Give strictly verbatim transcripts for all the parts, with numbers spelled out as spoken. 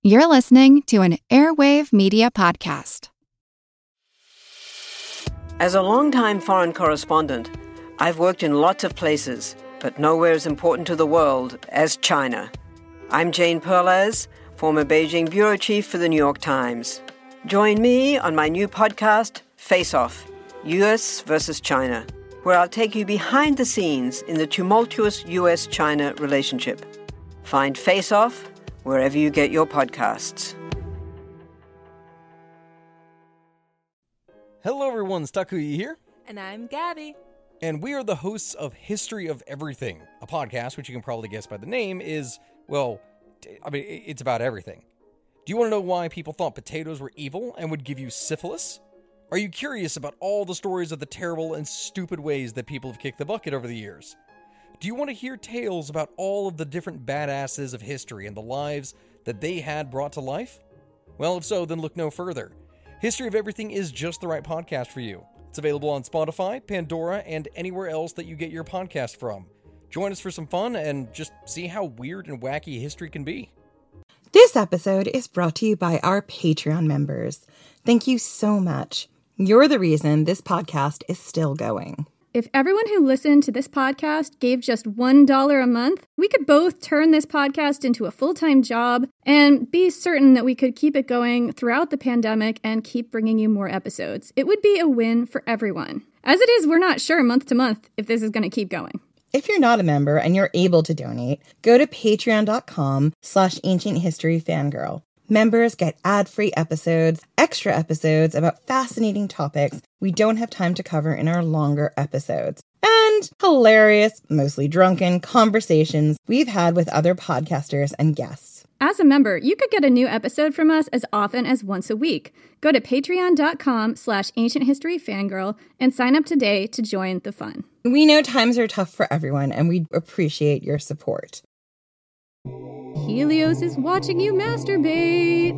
You're listening to an Airwave Media Podcast. As a longtime foreign correspondent, I've worked in lots of places, but nowhere as important to the world as China. I'm Jane Perlez, former Beijing bureau chief for the New York Times. Join me on my new podcast, Face Off, U S versus China, where I'll take you behind the scenes in the tumultuous U S China relationship. Find Face Off wherever you get your podcasts. Hello everyone, Takuya here. And I'm Gabby. And we are the hosts of History of Everything, a podcast which you can probably guess by the name is, well, I mean, it's about everything. Do you want to know why people thought potatoes were evil and would give you syphilis? Are you curious about all the stories of the terrible and stupid ways that people have kicked the bucket over the years? Do you want to hear tales about all of the different badasses of history and the lives that they had brought to life? Well, if so, then look no further. History of Everything is just the right podcast for you. It's available on Spotify, Pandora, and anywhere else that you get your podcast from. Join us for some fun and just see how weird and wacky history can be. This episode is brought to you by our Patreon members. Thank you so much. You're the reason this podcast is still going. If everyone who listened to this podcast gave just one dollar a month, we could both turn this podcast into a full-time job and be certain that we could keep it going throughout the pandemic and keep bringing you more episodes. It would be a win for everyone. As it is, we're not sure month to month if this is going to keep going. If you're not a member and you're able to donate, go to patreon.com slash ancient history fangirl. Members get ad-free episodes, extra episodes about fascinating topics we don't have time to cover in our longer episodes, and hilarious, mostly drunken conversations we've had with other podcasters and guests. As a member, you could get a new episode from us as often as once a week. Go to patreon.com slash ancient history fangirl and sign up today to join the fun. We know times are tough for everyone, and we appreciate your support. Helios is watching you masturbate.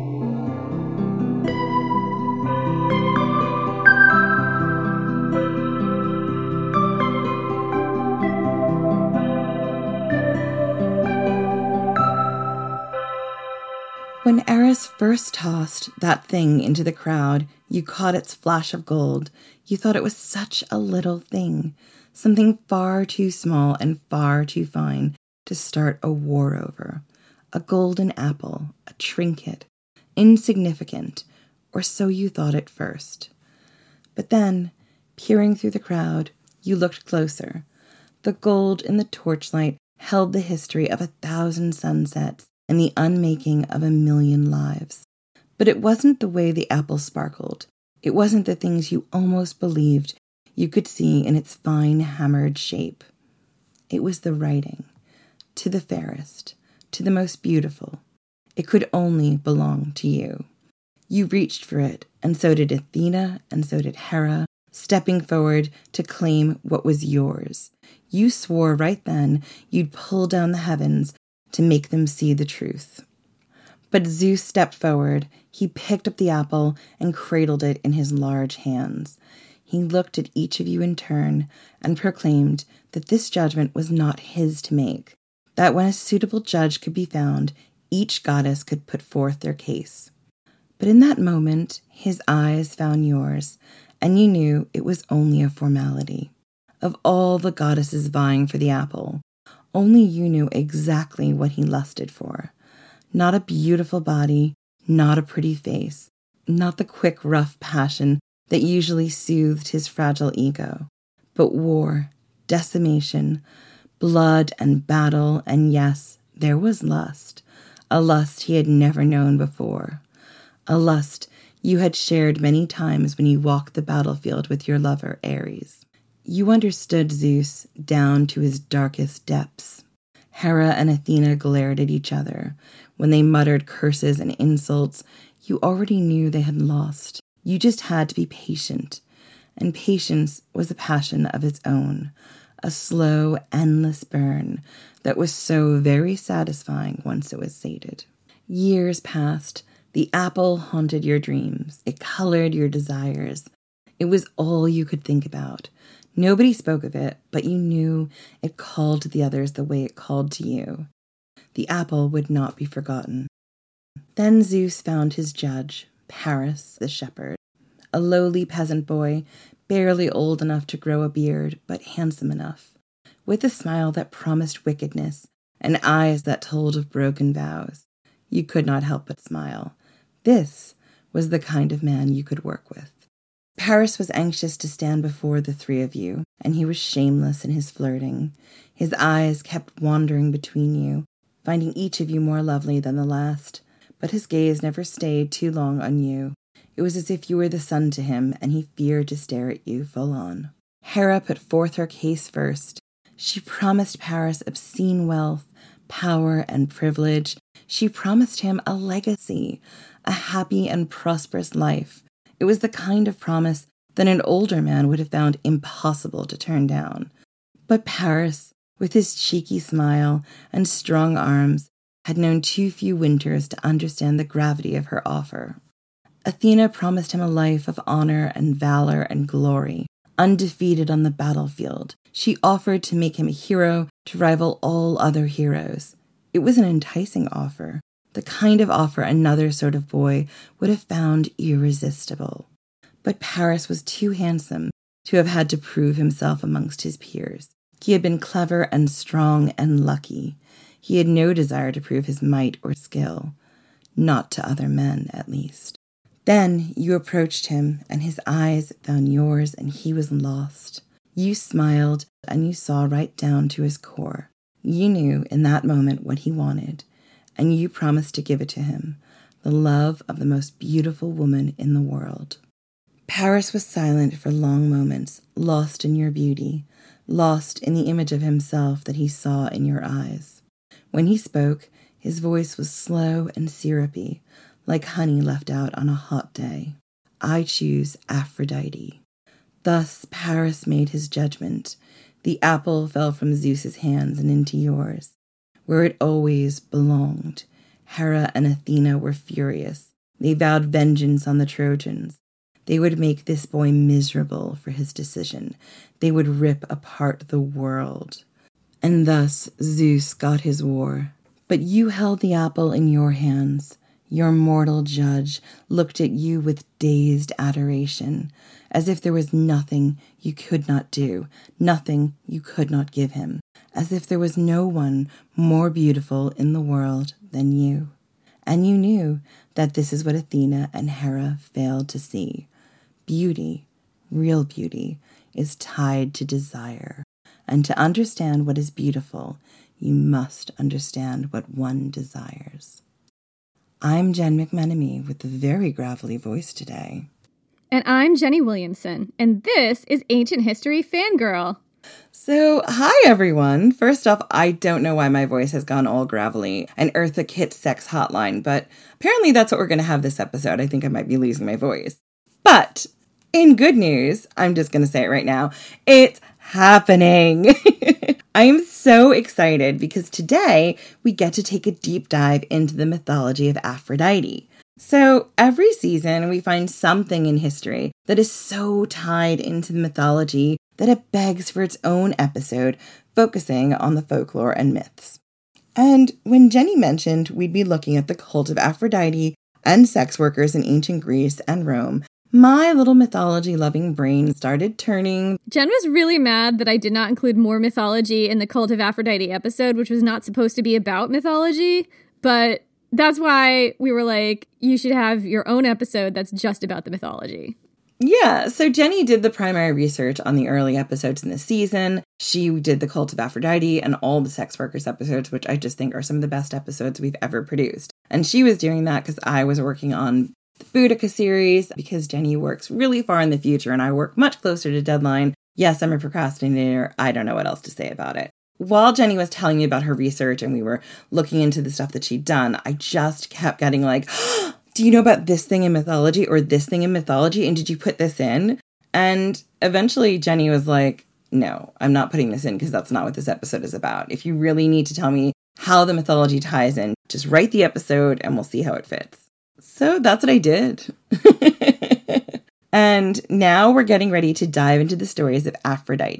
When Eris first tossed that thing into the crowd, you caught its flash of gold. You thought it was such a little thing, something far too small and far too fine to start a war over. A golden apple, a trinket, insignificant, or so you thought at first. But then, peering through the crowd, you looked closer. The gold in the torchlight held the history of a thousand sunsets and the unmaking of a million lives. But it wasn't the way the apple sparkled. It wasn't the things you almost believed you could see in its fine hammered shape. It was the writing. To the fairest, to the most beautiful. It could only belong to you. You reached for it, and so did Athena, and so did Hera, stepping forward to claim what was yours. You swore right then you'd pull down the heavens to make them see the truth. But Zeus stepped forward. He picked up the apple and cradled it in his large hands. He looked at each of you in turn and proclaimed that this judgment was not his to make, that when a suitable judge could be found, each goddess could put forth their case. But in that moment, his eyes found yours, and you knew it was only a formality. Of all the goddesses vying for the apple, only you knew exactly what he lusted for. Not a beautiful body, not a pretty face, not the quick, rough passion that usually soothed his fragile ego, but war, decimation, blood and battle, and yes, there was lust, a lust he had never known before, a lust you had shared many times when you walked the battlefield with your lover, Ares. You understood Zeus down to his darkest depths. Hera and Athena glared at each other. When they muttered curses and insults, you already knew they had lost. You just had to be patient, and patience was a passion of its own, a slow, endless burn that was so very satisfying once it was sated. Years passed. The apple haunted your dreams. It colored your desires. It was all you could think about. Nobody spoke of it, but you knew it called to the others the way it called to you. The apple would not be forgotten. Then Zeus found his judge, Paris the shepherd, a lowly peasant boy, barely old enough to grow a beard, but handsome enough, with a smile that promised wickedness and eyes that told of broken vows. You could not help but smile. This was the kind of man you could work with. Paris was anxious to stand before the three of you, and he was shameless in his flirting. His eyes kept wandering between you, finding each of you more lovely than the last, but his gaze never stayed too long on you. It was as if you were the sun to him, and he feared to stare at you full on. Hera put forth her case first. She promised Paris obscene wealth, power, and privilege. She promised him a legacy, a happy and prosperous life. It was the kind of promise that an older man would have found impossible to turn down. But Paris, with his cheeky smile and strong arms, had known too few winters to understand the gravity of her offer. Athena promised him a life of honor and valor and glory, undefeated on the battlefield. She offered to make him a hero to rival all other heroes. It was an enticing offer, the kind of offer another sort of boy would have found irresistible. But Paris was too handsome to have had to prove himself amongst his peers. He had been clever and strong and lucky. He had no desire to prove his might or skill, not to other men, at least. Then you approached him, and his eyes found yours, and he was lost. You smiled, and you saw right down to his core. You knew in that moment what he wanted, and you promised to give it to him, the love of the most beautiful woman in the world. Paris was silent for long moments, lost in your beauty, lost in the image of himself that he saw in your eyes. When he spoke, his voice was slow and syrupy, like honey left out on a hot day. I choose Aphrodite. Thus Paris made his judgment. The apple fell from Zeus's hands and into yours, where it always belonged. Hera and Athena were furious. They vowed vengeance on the Trojans. They would make this boy miserable for his decision. They would rip apart the world. And thus Zeus got his war. But you held the apple in your hands. Your mortal judge looked at you with dazed adoration, as if there was nothing you could not do, nothing you could not give him, as if there was no one more beautiful in the world than you. And you knew that this is what Athena and Hera failed to see. Beauty, real beauty, is tied to desire. And to understand what is beautiful, you must understand what one desires. I'm Jen McMenemy with a very gravelly voice today. And I'm Jenny Williamson, and this is Ancient History Fangirl. So, hi everyone. First off, I don't know why my voice has gone all gravelly, an Eartha Kitt sex hotline, but apparently that's what we're going to have this episode. I think I might be losing my voice. But in good news, I'm just going to say it right now, it's happening. I am so excited because today we get to take a deep dive into the mythology of Aphrodite. So every season we find something in history that is so tied into the mythology that it begs for its own episode focusing on the folklore and myths. And when Jenny mentioned we'd be looking at the cult of Aphrodite and sex workers in ancient Greece and Rome, my little mythology-loving brain started turning. Jen was really mad that I did not include more mythology in the Cult of Aphrodite episode, which was not supposed to be about mythology, but that's why we were like, you should have your own episode that's just about the mythology. Yeah, so Jenny did the primary research on the early episodes in the season. She did the Cult of Aphrodite and all the sex workers episodes, which I just think are some of the best episodes we've ever produced. And she was doing that because I was working on the Boudica series, because Jenny works really far in the future and I work much closer to deadline. Yes, I'm a procrastinator. I don't know what else to say about it. While Jenny was telling me about her research and we were looking into the stuff that she'd done, I just kept getting like, oh, do you know about this thing in mythology or this thing in mythology? And did you put this in? And eventually Jenny was like, no, I'm not putting this in because that's not what this episode is about. If you really need to tell me how the mythology ties in, just write the episode and we'll see how it fits. So that's what I did. And now we're getting ready to dive into the stories of Aphrodite.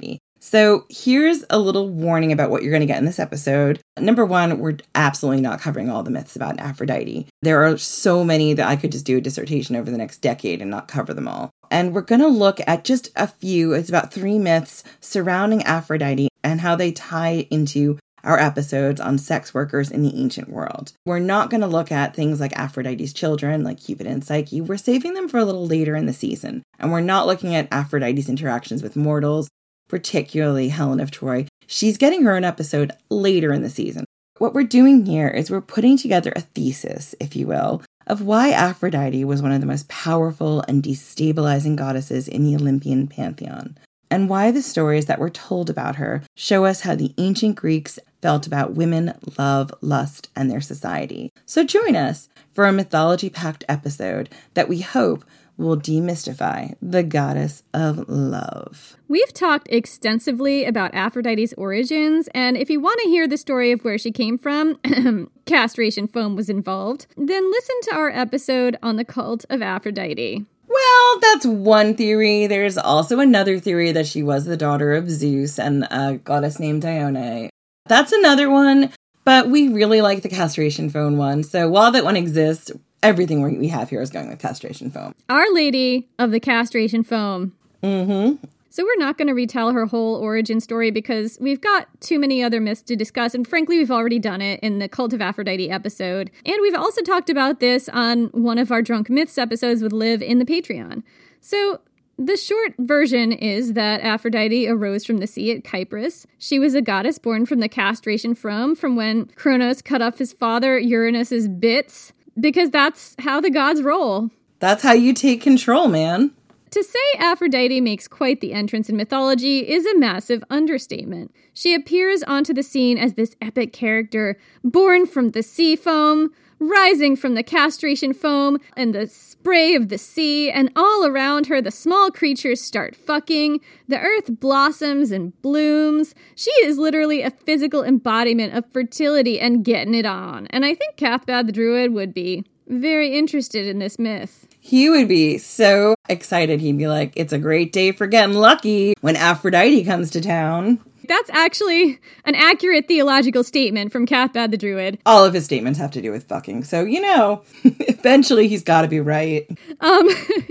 So here's a little warning about what you're going to get in this episode. Number one, we're absolutely not covering all the myths about Aphrodite. There are so many that I could just do a dissertation over the next decade and not cover them all. And we're going to look at just a few. It's about three myths surrounding Aphrodite and how they tie into our episodes on sex workers in the ancient world. We're not going to look at things like Aphrodite's children, like Cupid and Psyche. We're saving them for a little later in the season. And we're not looking at Aphrodite's interactions with mortals, particularly Helen of Troy. She's getting her an episode later in the season. What we're doing here is we're putting together a thesis, if you will, of why Aphrodite was one of the most powerful and destabilizing goddesses in the Olympian pantheon, and why the stories that were told about her show us how the ancient Greeks felt about women, love, lust, and their society. So join us for a mythology-packed episode that we hope will demystify the goddess of love. We've talked extensively about Aphrodite's origins, and if you want to hear the story of where she came from, castration foam was involved, then listen to our episode on the cult of Aphrodite. Well, that's one theory. There's also another theory that she was the daughter of Zeus and a goddess named Dione. That's another one, but we really like the castration foam one. So while that one exists, everything we have here is going with castration foam. Our Lady of the Castration Foam. Mm-hmm. So we're not going to retell her whole origin story because we've got too many other myths to discuss, and frankly, we've already done it in the Cult of Aphrodite episode. And we've also talked about this on one of our Drunk Myths episodes with Liv in the Patreon. So the short version is that Aphrodite arose from the sea at Kypris. She was a goddess born from the castration foam from when Kronos cut off his father Uranus's bits, because that's how the gods roll. That's how you take control, man. To say Aphrodite makes quite the entrance in mythology is a massive understatement. She appears onto the scene as this epic character, born from the sea foam, rising from the castration foam and the spray of the sea, and all around her the small creatures start fucking, the earth blossoms and blooms. She is literally a physical embodiment of fertility and getting it on. And I think Cathbad the Druid would be very interested in this myth. He would be so excited. He'd be like, it's a great day for getting lucky when Aphrodite comes to town. That's actually an accurate theological statement from Cathbad the Druid. All of his statements have to do with fucking. So, you know, eventually he's got to be right. Um,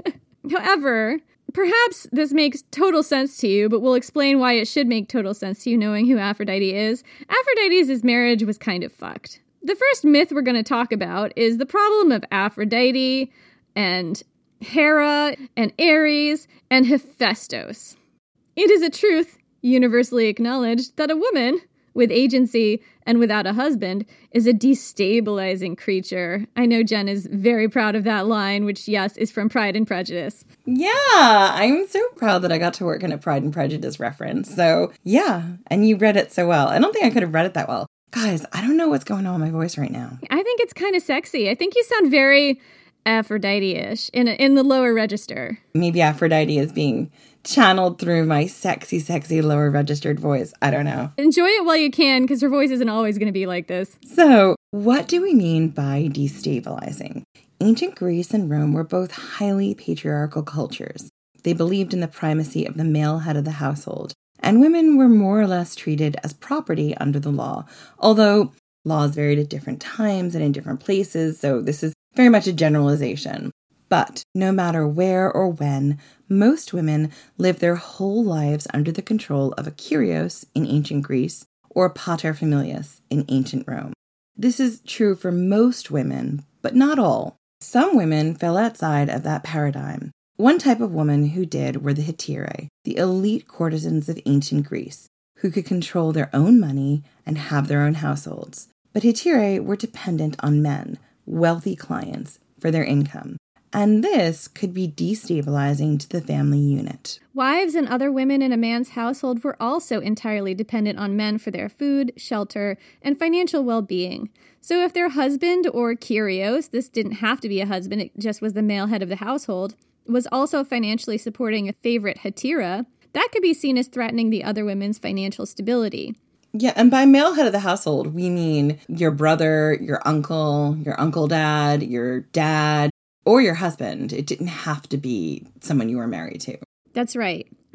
however, perhaps this makes total sense to you, but we'll explain why it should make total sense to you knowing who Aphrodite is. Aphrodite's marriage was kind of fucked. The first myth we're going to talk about is the problem of Aphrodite and Hera and Ares and Hephaestus. It is a truth universally acknowledged that a woman with agency and without a husband is a destabilizing creature. I know Jen is very proud of that line, which, yes, is from Pride and Prejudice. Yeah, I'm so proud that I got to work on a Pride and Prejudice reference. So, yeah, and you read it so well. I don't think I could have read it that well. Guys, I don't know what's going on with my voice right now. I think it's kind of sexy. I think you sound very Aphrodite-ish in, a, in the lower register. Maybe Aphrodite is being channeled through my sexy, sexy lower registered voice. I don't know. Enjoy it while you can, because her voice isn't always going to be like this. So, what do we mean by destabilizing? Ancient Greece and Rome were both highly patriarchal cultures. They believed in the primacy of the male head of the household, and women were more or less treated as property under the law, although laws varied at different times and in different places, so this is very much a generalization. But no matter where or when, most women live their whole lives under the control of a kurios in ancient Greece or a paterfamilias in ancient Rome. This is true for most women, but not all. Some women fell outside of that paradigm. One type of woman who did were the hetairai, the elite courtesans of ancient Greece, who could control their own money and have their own households. But hetairai were dependent on men, wealthy clients, for their income. And this could be destabilizing to the family unit. Wives and other women in a man's household were also entirely dependent on men for their food, shelter, and financial well-being. So if their husband or kurios, this didn't have to be a husband, it just was the male head of the household, was also financially supporting a favorite hetaira, that could be seen as threatening the other women's financial stability. Yeah, and by male head of the household, we mean your brother, your uncle, your uncle dad, your dad, or your husband. It didn't have to be someone you were married to. That's right.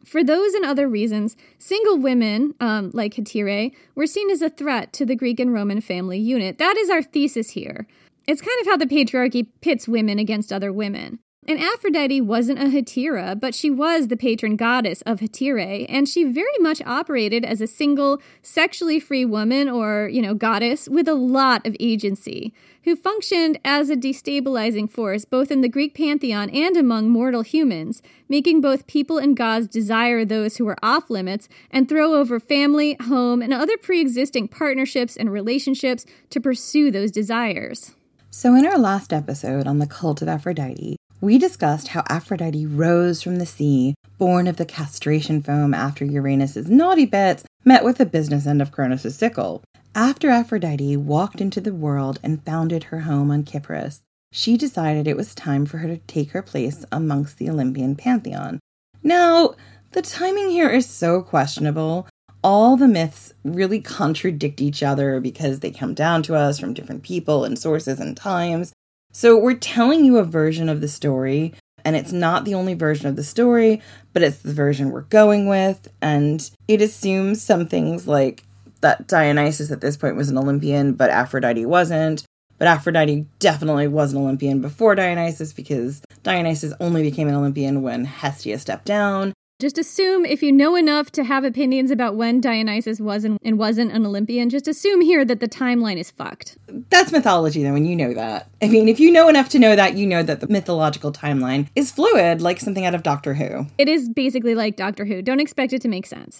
For those and other reasons, single women, um, like Hetairai, were seen as a threat to the Greek and Roman family unit. That is our thesis here. It's kind of how the patriarchy pits women against other women. And Aphrodite wasn't a Hetaira, but she was the patron goddess of Hetairai, and she very much operated as a single, sexually free woman or, you know, goddess with a lot of agency, who functioned as a destabilizing force both in the Greek pantheon and among mortal humans, making both people and gods desire those who were off limits and throw over family, home, and other pre-existing partnerships and relationships to pursue those desires. So in our last episode on the cult of Aphrodite, we discussed how Aphrodite rose from the sea, born of the castration foam after Uranus's naughty bits met with the business end of Cronus' sickle. After Aphrodite walked into the world and founded her home on Kypris, she decided it was time for her to take her place amongst the Olympian pantheon. Now, the timing here is so questionable. All the myths really contradict each other because they come down to us from different people and sources and times. So we're telling you a version of the story, and it's not the only version of the story, but it's the version we're going with, and it assumes some things like that Dionysus at this point was an Olympian, but Aphrodite wasn't. But Aphrodite definitely was an Olympian before Dionysus, because Dionysus only became an Olympian when Hestia stepped down. Just assume, if you know enough to have opinions about when Dionysus was and, and wasn't an Olympian, just assume here that the timeline is fucked. That's mythology, though, and you know that. I mean, if you know enough to know that, you know that the mythological timeline is fluid, like something out of Doctor Who. It is basically like Doctor Who. Don't expect it to make sense.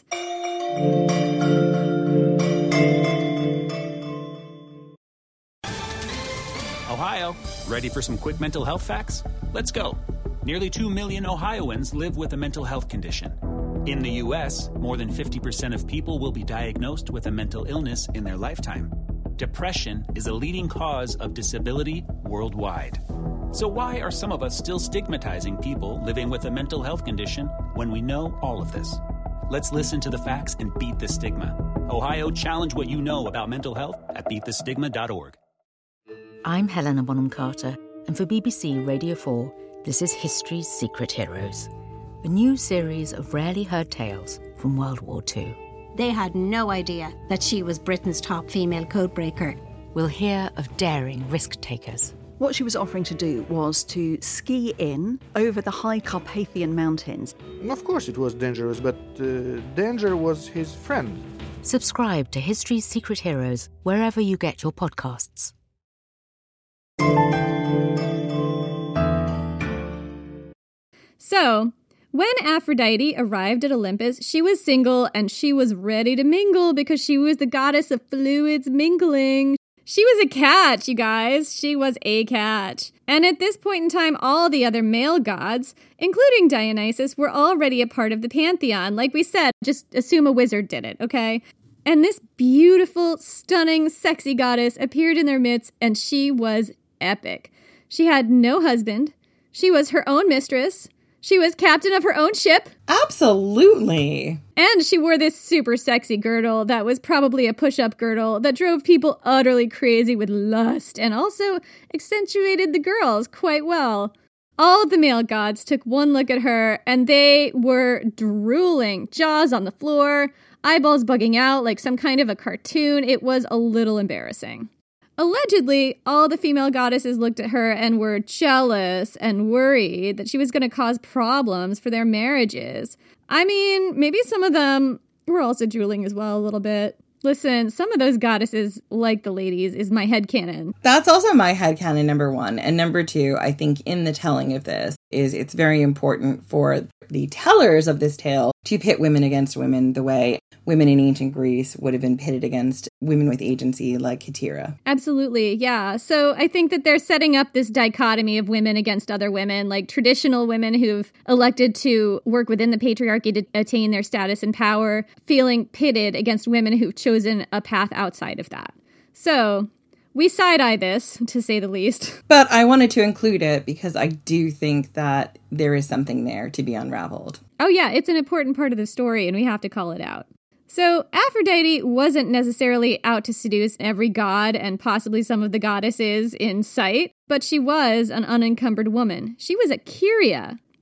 Ohio, ready for some quick mental health facts? Let's go. Nearly two million Ohioans live with a mental health condition. In the U S, more than fifty percent of people will be diagnosed with a mental illness in their lifetime. Depression is a leading cause of disability worldwide. So why are some of us still stigmatizing people living with a mental health condition when we know all of this? Let's listen to the facts and beat the stigma. Ohio, challenge what you know about mental health at beat the stigma dot org. I'm Helena Bonham Carter, and for B B C Radio four, this is History's Secret Heroes, a new series of rarely heard tales from World War Two. They had no idea that she was Britain's top female codebreaker. We'll hear of daring risk-takers. What she was offering to do was to ski in over the high Carpathian mountains. Of course it was dangerous, but uh, danger was his friend. Subscribe to History's Secret Heroes wherever you get your podcasts. So, when Aphrodite arrived at Olympus, she was single and she was ready to mingle because she was the goddess of fluids mingling. She was a catch, you guys. She was a catch. And at this point in time, all the other male gods, including Dionysus, were already a part of the pantheon. Like we said, just assume a wizard did it, okay? And this beautiful, stunning, sexy goddess appeared in their midst, and she was epic. She had no husband. She was her own mistress. She was captain of her own ship. Absolutely. And she wore this super sexy girdle that was probably a push-up girdle that drove people utterly crazy with lust and also accentuated the girls quite well. All of the male gods took one look at her and they were drooling, jaws on the floor, eyeballs bugging out like some kind of a cartoon. It was a little embarrassing. Allegedly, all the female goddesses looked at her and were jealous and worried that she was going to cause problems for their marriages. I mean, maybe some of them were also drooling as well a little bit. Listen, some of those goddesses, like the ladies, is my headcanon. That's also my headcanon, number one. And number two, I think in the telling of this, is it's very important for the tellers of this tale to pit women against women the way women in ancient Greece would have been pitted against women with agency like Hetaira. Absolutely, yeah. So I think that they're setting up this dichotomy of women against other women, like traditional women who've elected to work within the patriarchy to attain their status and power, feeling pitted against women who've chosen a path outside of that. So we side-eye this, to say the least. But I wanted to include it because I do think that there is something there to be unraveled. Oh yeah, it's an important part of the story and we have to call it out. So Aphrodite wasn't necessarily out to seduce every god and possibly some of the goddesses in sight, but she was an unencumbered woman. She was a Kyria.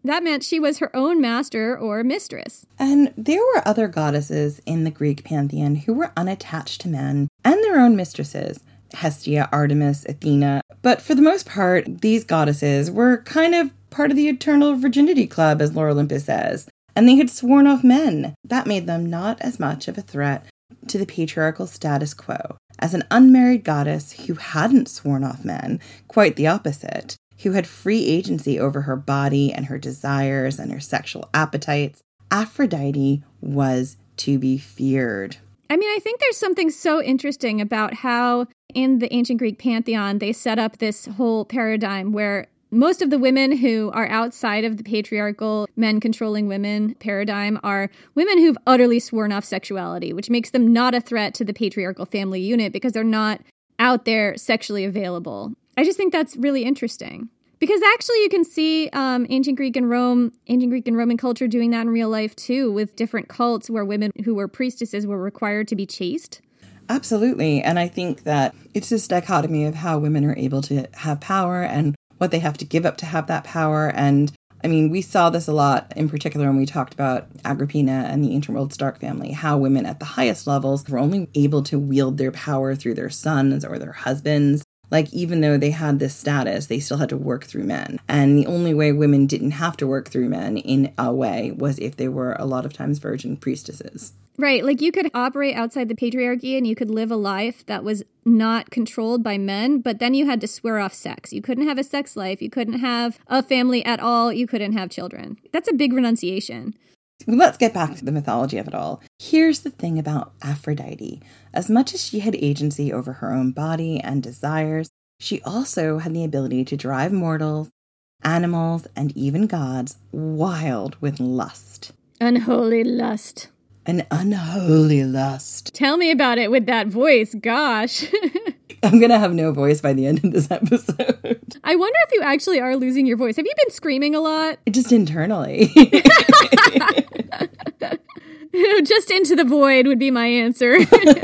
That meant she was her own master or mistress. And there were other goddesses in the Greek pantheon who were unattached to men and their own mistresses. Hestia, Artemis, Athena. But for the most part, these goddesses were kind of part of the Eternal Virginity Club, as Lore Olympus says. And they had sworn off men. That made them not as much of a threat to the patriarchal status quo. As an unmarried goddess who hadn't sworn off men, quite the opposite, who had free agency over her body and her desires and her sexual appetites, Aphrodite was to be feared. I mean, I think there's something so interesting about how in the ancient Greek pantheon, they set up this whole paradigm where most of the women who are outside of the patriarchal men controlling women paradigm are women who've utterly sworn off sexuality, which makes them not a threat to the patriarchal family unit because they're not out there sexually available. I just think that's really interesting. Because actually you can see um, ancient Greek and Rome, ancient Greek and Roman culture doing that in real life too, with different cults where women who were priestesses were required to be chaste. Absolutely. And I think that it's this dichotomy of how women are able to have power and what they have to give up to have that power. And I mean, we saw this a lot in particular when we talked about Agrippina and the ancient world Stark family, how women at the highest levels were only able to wield their power through their sons or their husbands. Like, even though they had this status, they still had to work through men. And the only way women didn't have to work through men in a way was if they were a lot of times virgin priestesses. Right. Like, you could operate outside the patriarchy and you could live a life that was not controlled by men, but then you had to swear off sex. You couldn't have a sex life. You couldn't have a family at all. You couldn't have children. That's a big renunciation. Let's get back to the mythology of it all. Here's the thing about Aphrodite. As much as she had agency over her own body and desires, she also had the ability to drive mortals, animals, and even gods wild with lust. Unholy lust. An unholy lust. Tell me about it with that voice, gosh. I'm going to have no voice by the end of this episode. I wonder if you actually are losing your voice. Have you been screaming a lot? Just internally. Just into the void would be my answer.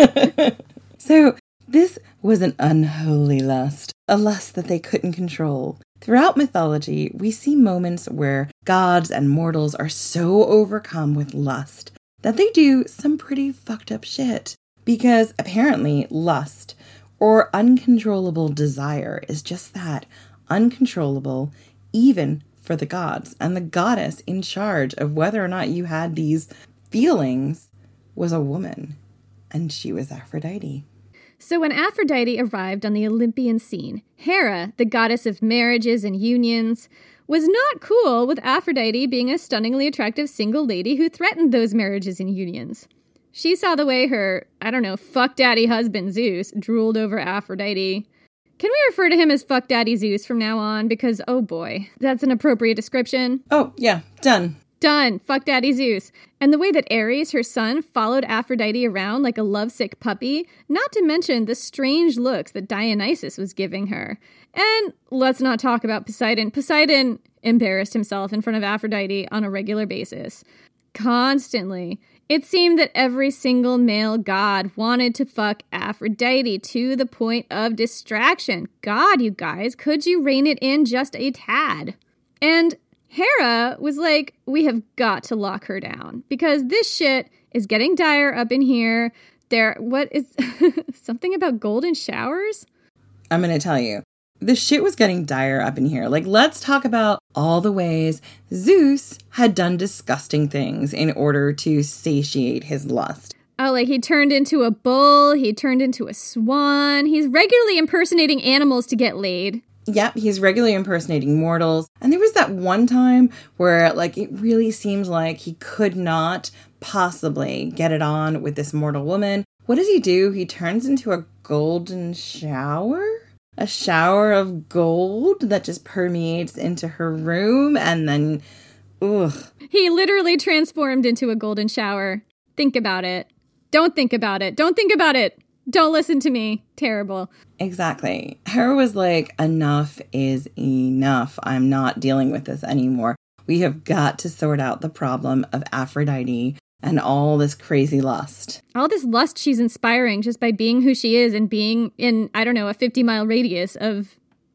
So this was an unholy lust, a lust that they couldn't control. Throughout mythology, we see moments where gods and mortals are so overcome with lust that they do some pretty fucked up shit. Because apparently lust, or uncontrollable desire, is just that, uncontrollable, even for the gods. And the goddess in charge of whether or not you had these feelings was a woman, and she was Aphrodite. So when Aphrodite arrived on the Olympian scene, Hera, the goddess of marriages and unions, was not cool with Aphrodite being a stunningly attractive single lady who threatened those marriages and unions. She saw the way her, I don't know, fuck daddy husband Zeus drooled over Aphrodite. Can we refer to him as fuck daddy Zeus from now on? Because, oh boy, that's an appropriate description. Oh, yeah, done. Done. Fuck daddy Zeus. And the way that Ares, her son, followed Aphrodite around like a lovesick puppy, not to mention the strange looks that Dionysus was giving her. And let's not talk about Poseidon. Poseidon embarrassed himself in front of Aphrodite on a regular basis. Constantly. It seemed that every single male god wanted to fuck Aphrodite to the point of distraction. God, you guys, could you rein it in just a tad? And Hera was like, we have got to lock her down because this shit is getting dire up in here. There, what is something about golden showers? I'm going to tell you, the shit was getting dire up in here. Like, let's talk about all the ways Zeus had done disgusting things in order to satiate his lust. Oh, like he turned into a bull, he turned into a swan. He's regularly impersonating animals to get laid. Yep, he's regularly impersonating mortals. And there was that one time where, like, it really seems like he could not possibly get it on with this mortal woman. What does he do? He turns into a golden shower? A shower of gold that just permeates into her room and then, ugh. He literally transformed into a golden shower. Think about it. Don't think about it. Don't think about it. Don't listen to me. Terrible. Exactly. Hera was like, enough is enough. I'm not dealing with this anymore. We have got to sort out the problem of Aphrodite and all this crazy lust. All this lust she's inspiring just by being who she is and being in, I don't know, a fifty mile radius of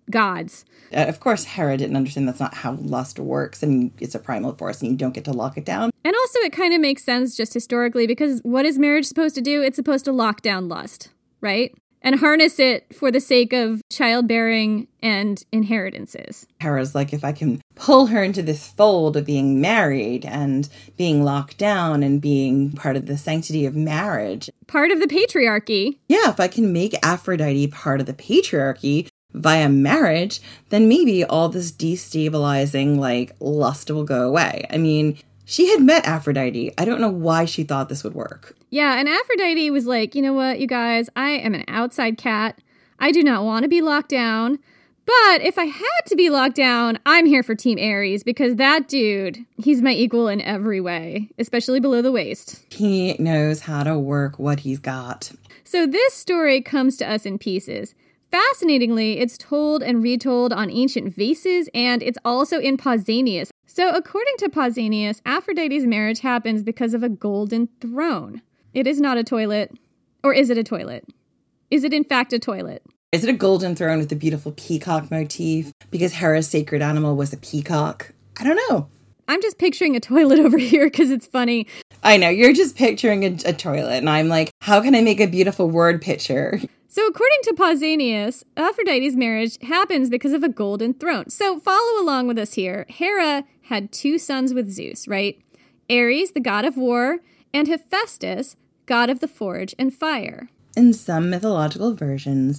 gods. Uh, of course, Hera didn't understand that's not how lust works, and it's a primal force, and you don't get to lock it down. And also, it kind of makes sense just historically, because what is marriage supposed to do? It's supposed to lock down lust, right? And harness it for the sake of childbearing and inheritances. Hera's like, if I can pull her into this fold of being married and being locked down and being part of the sanctity of marriage. Part of the patriarchy. Yeah, if I can make Aphrodite part of the patriarchy via marriage, then maybe all this destabilizing, like, lust will go away. I mean, she had met Aphrodite. I don't know why she thought this would work. Yeah, and Aphrodite was like, you know what, you guys, I am an outside cat. I do not want to be locked down. But if I had to be locked down, I'm here for Team Ares, because that dude, he's my equal in every way, especially below the waist. He knows how to work what he's got. So this story comes to us in pieces. Fascinatingly, it's told and retold on ancient vases, and it's also in Pausanias. So according to Pausanias, Aphrodite's marriage happens because of a golden throne. It is not a toilet. Or is it a toilet? Is it in fact a toilet? Is it a golden throne with a beautiful peacock motif? Because Hera's sacred animal was a peacock? I don't know. I'm just picturing a toilet over here because it's funny. I know, you're just picturing a, a toilet, and I'm like, how can I make a beautiful word picture? So according to Pausanias, Aphrodite's marriage happens because of a golden throne. So follow along with us here. Hera had two sons with Zeus, right? Ares, the god of war, and Hephaestus, god of the forge and fire. In some mythological versions,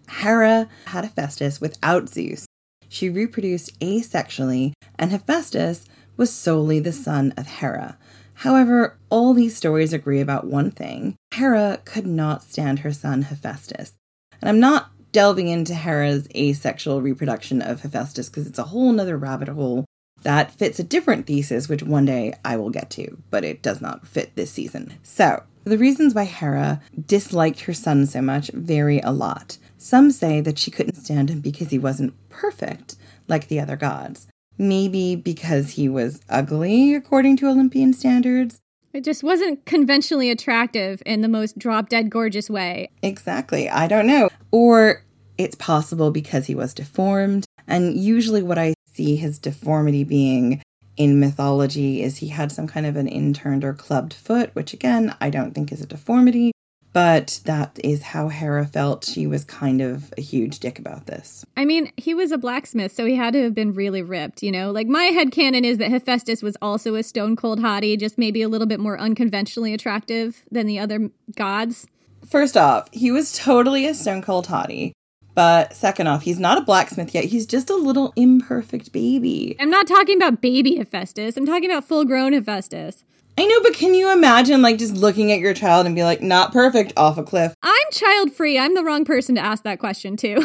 Hera had Hephaestus without Zeus. She reproduced asexually, and Hephaestus was solely the son of Hera. However, all these stories agree about one thing. Hera could not stand her son Hephaestus. And I'm not delving into Hera's asexual reproduction of Hephaestus because it's a whole nother rabbit hole that fits a different thesis, which one day I will get to, but it does not fit this season. So, the reasons why Hera disliked her son so much vary a lot. Some say that she couldn't stand him because he wasn't perfect, like the other gods. Maybe because he was ugly, according to Olympian standards. It just wasn't conventionally attractive in the most drop-dead gorgeous way. Exactly. I don't know. Or it's possible because he was deformed. And usually what I see his deformity being in mythology is he had some kind of an inturned or clubbed foot, which again, I don't think is a deformity. But that is how Hera felt. She was kind of a huge dick about this. I mean, he was a blacksmith, so he had to have been really ripped, you know? Like, my headcanon is that Hephaestus was also a stone-cold hottie, just maybe a little bit more unconventionally attractive than the other gods. First off, he was totally a stone-cold hottie. But second off, he's not a blacksmith yet. He's just a little imperfect baby. I'm not talking about baby Hephaestus. I'm talking about full-grown Hephaestus. I know, but can you imagine, like, just looking at your child and be like, not perfect, off a cliff? I'm child-free. I'm the wrong person to ask that question, too.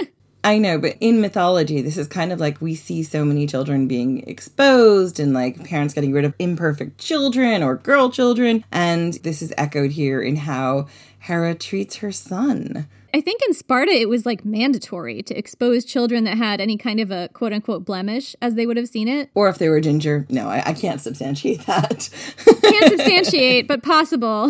I know, but in mythology, this is kind of like we see so many children being exposed and, like, parents getting rid of imperfect children or girl children. And this is echoed here in how Hera treats her son. I think in Sparta, it was like mandatory to expose children that had any kind of a quote unquote blemish as they would have seen it. Or if they were ginger. No, I, I can't substantiate that. Can't substantiate, but possible.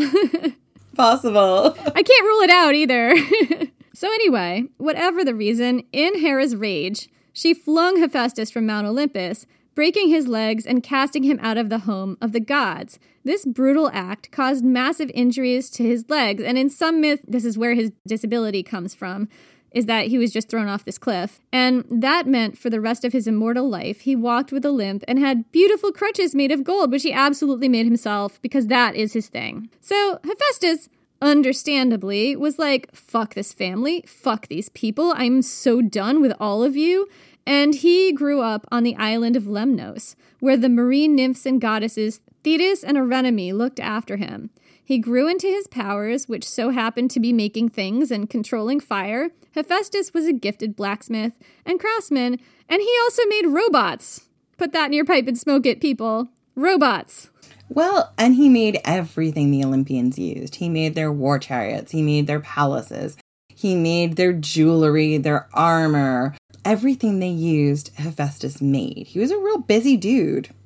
Possible. I can't rule it out either. So anyway, whatever the reason, in Hera's rage, she flung Hephaestus from Mount Olympus, breaking his legs and casting him out of the home of the gods. This brutal act caused massive injuries to his legs, and in some myth, this is where his disability comes from, is that he was just thrown off this cliff. And that meant for the rest of his immortal life, he walked with a limp and had beautiful crutches made of gold, which he absolutely made himself, because that is his thing. So Hephaestus, understandably, was like, fuck this family, fuck these people, I'm so done with all of you. And he grew up on the island of Lemnos, where the marine nymphs and goddesses Thetis and Eurynome looked after him. He grew into his powers, which so happened to be making things and controlling fire. Hephaestus was a gifted blacksmith and craftsman, and he also made robots. Put that in your pipe and smoke it, people. Robots. Well, and he made everything the Olympians used. He made their war chariots. He made their palaces. He made their jewelry, their armor. Everything they used, Hephaestus made. He was a real busy dude.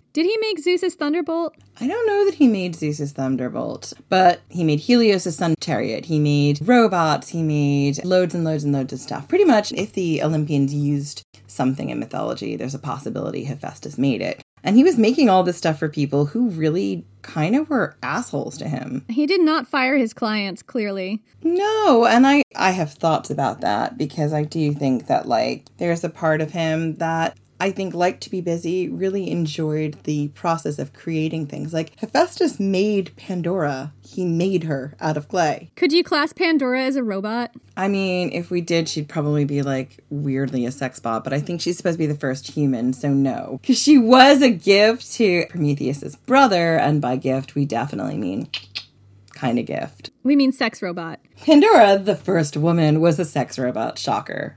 Did he make Zeus's thunderbolt? I don't know that he made Zeus's thunderbolt, but he made Helios' sun chariot. He made robots. He made loads and loads and loads of stuff. Pretty much, if the Olympians used something in mythology, there's a possibility Hephaestus made it. And he was making all this stuff for people who really kind of were assholes to him. He did not fire his clients, clearly. No, and I, I have thoughts about that because I do think that, like, there's a part of him that I think liked to be busy, really enjoyed the process of creating things. Like, Hephaestus made Pandora. He made her out of clay. Could you class Pandora as a robot? I mean, if we did, she'd probably be, like, weirdly a sex bot, but I think she's supposed to be the first human, so no. Because she was a gift to Prometheus' brother, and by gift, we definitely mean kind of gift. We mean sex robot. Pandora, the first woman, was a sex robot. Shocker.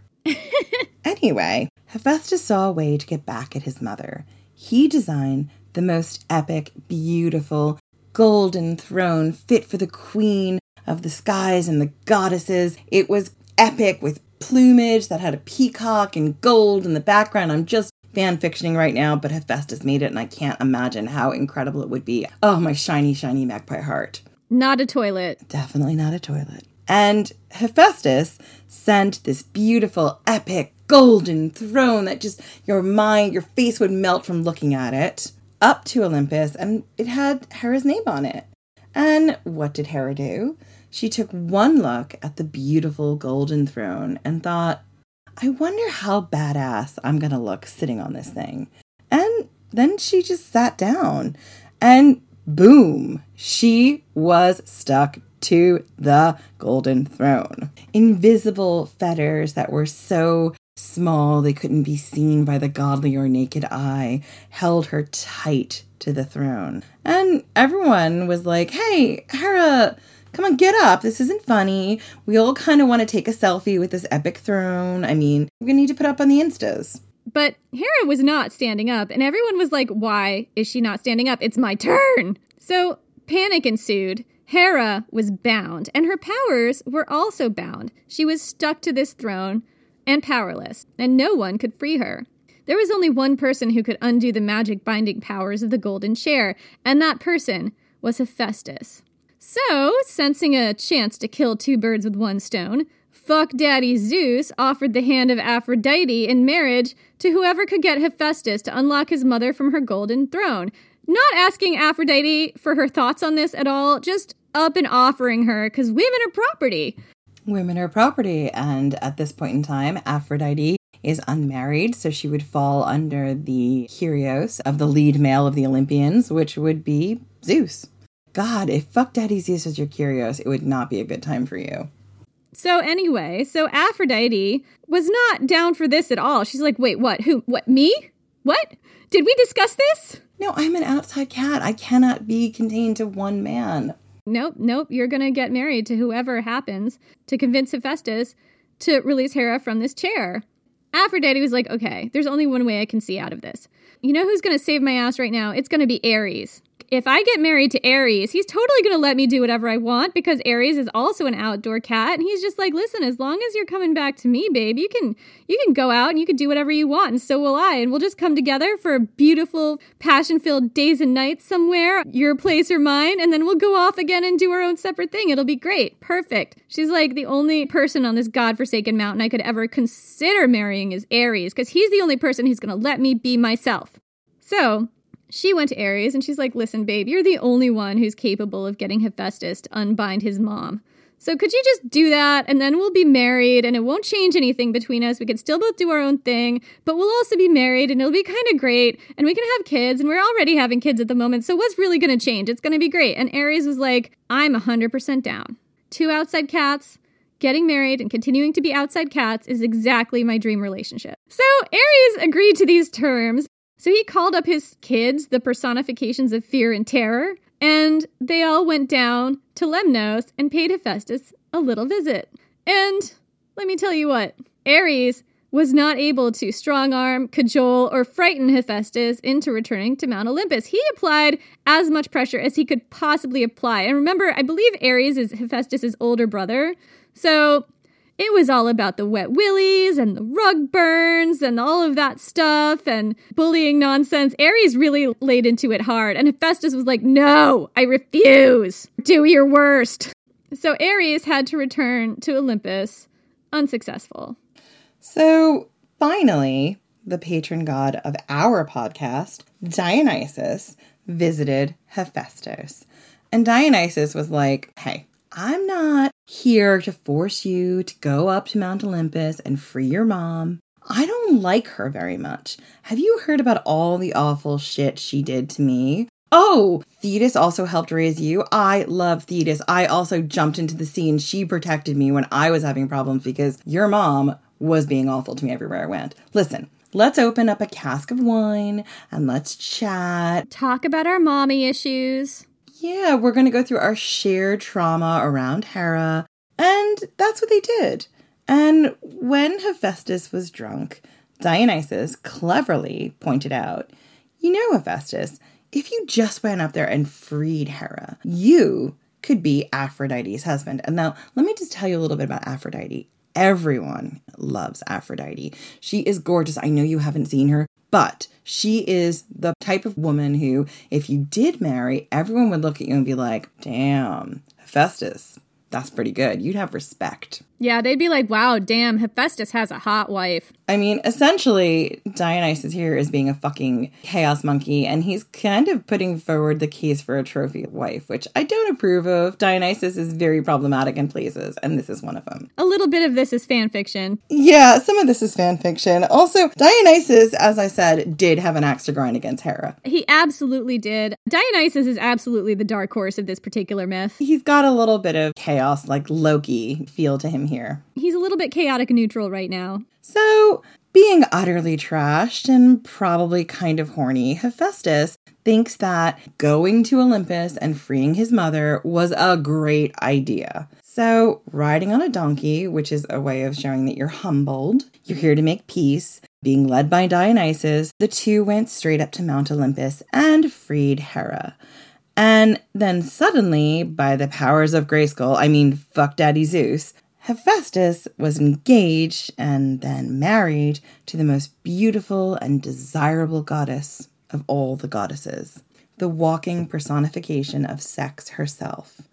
Anyway, Hephaestus saw a way to get back at his mother. He designed the most epic, beautiful, golden throne fit for the queen of the skies and the goddesses. It was epic with plumage that had a peacock and gold in the background. I'm just fan-fictioning right now, but Hephaestus made it, and I can't imagine how incredible it would be. Oh, my shiny, shiny magpie heart. Not a toilet. Definitely not a toilet. And Hephaestus sent this beautiful, epic, golden throne that just your mind, your face would melt from looking at it, up to Olympus, and it had Hera's name on it. And what did Hera do? She took one look at the beautiful golden throne and thought, I wonder how badass I'm going to look sitting on this thing. And then she just sat down, and boom, she was stuck to the golden throne. Invisible fetters that were so small they couldn't be seen by the godly or naked eye held her tight to the throne. And everyone was like, hey, Hera, come on, get up. This isn't funny. We all kind of want to take a selfie with this epic throne. I mean, we're going to need to put up on the Instas. But Hera was not standing up, and everyone was like, why is she not standing up? It's my turn. So panic ensued. Hera was bound, and her powers were also bound. She was stuck to this throne and powerless, and no one could free her. There was only one person who could undo the magic binding powers of the golden chair, and that person was Hephaestus. So, sensing a chance to kill two birds with one stone, Fuck Daddy Zeus offered the hand of Aphrodite in marriage to whoever could get Hephaestus to unlock his mother from her golden throne. Not asking Aphrodite for her thoughts on this at all, just up and offering her, because women are property. Women are property, and at this point in time, Aphrodite is unmarried, so she would fall under the Kyrios of the lead male of the Olympians, which would be Zeus. God, if Fuck Daddy Zeus was your Kyrios, it would not be a good time for you. So anyway, so Aphrodite was not down for this at all. She's like, wait, what? Who? What? Me? What? Did we discuss this? No, I'm an outside cat. I cannot be contained to one man. Nope, nope. You're going to get married to whoever happens to convince Hephaestus to release Hera from this chair. Aphrodite was like, okay, there's only one way I can see out of this. You know who's going to save my ass right now? It's going to be Ares. If I get married to Ares, he's totally going to let me do whatever I want because Ares is also an outdoor cat. And he's just like, listen, as long as you're coming back to me, babe, you can you can go out and you can do whatever you want. And so will I. And we'll just come together for beautiful, passion-filled days and nights somewhere, your place or mine. And then we'll go off again and do our own separate thing. It'll be great. Perfect. She's like, the only person on this godforsaken mountain I could ever consider marrying is Ares because he's the only person who's going to let me be myself. So she went to Ares and she's like, listen, babe, you're the only one who's capable of getting Hephaestus to unbind his mom. So could you just do that and then we'll be married and it won't change anything between us. We can still both do our own thing, but we'll also be married and it'll be kind of great and we can have kids and we're already having kids at the moment. So what's really going to change? It's going to be great. And Ares was like, I'm one hundred percent down. Two outside cats, getting married and continuing to be outside cats is exactly my dream relationship. So Ares agreed to these terms. So he called up his kids, the personifications of fear and terror, and they all went down to Lemnos and paid Hephaestus a little visit. And let me tell you what, Ares was not able to strong-arm, cajole, or frighten Hephaestus into returning to Mount Olympus. He applied as much pressure as he could possibly apply. And remember, I believe Ares is Hephaestus' older brother, so It was all about the wet willies and the rug burns and all of that stuff and bullying nonsense. Ares really laid into it hard, and Hephaestus was like, no, I refuse. Do your worst. So Ares had to return to Olympus, unsuccessful. So finally, the patron god of our podcast, Dionysus, visited Hephaestus. And Dionysus was like, hey, I'm not here to force you to go up to Mount Olympus and free your mom. I don't like her very much. Have you heard about all the awful shit she did to me? Oh, Thetis also helped raise you. I love Thetis. I also jumped into the sea and she protected me when I was having problems because your mom was being awful to me everywhere I went. Listen, let's open up a cask of wine and let's chat. Talk about our mommy issues. Yeah, we're going to go through our shared trauma around Hera. And that's what they did. And when Hephaestus was drunk, Dionysus cleverly pointed out, you know, Hephaestus, if you just went up there and freed Hera, you could be Aphrodite's husband. And now, let me just tell you a little bit about Aphrodite. Everyone loves Aphrodite. She is gorgeous. I know you haven't seen her, but she is the type of woman who, if you did marry, everyone would look at you and be like, damn, Hephaestus, that's pretty good. You'd have respect. Yeah, they'd be like, wow, damn, Hephaestus has a hot wife. I mean, essentially, Dionysus here is being a fucking chaos monkey, and he's kind of putting forward the case for a trophy wife, which I don't approve of. Dionysus is very problematic in places, and this is one of them. A little bit of this is fan fiction. Yeah, some of this is fan fiction. Also, Dionysus, as I said, did have an axe to grind against Hera. He absolutely did. Dionysus is absolutely the dark horse of this particular myth. He's got a little bit of chaos, like Loki, feel to him here. He's a little bit chaotic neutral right now. So, being utterly trashed and probably kind of horny, Hephaestus thinks that going to Olympus and freeing his mother was a great idea. So, riding on a donkey, which is a way of showing that you're humbled, you're here to make peace, being led by Dionysus, the two went straight up to Mount Olympus and freed Hera. And then suddenly, by the powers of Grayskull, I mean, fuck Daddy Zeus, Hephaestus was engaged and then married to the most beautiful and desirable goddess of all the goddesses, the walking personification of sex herself.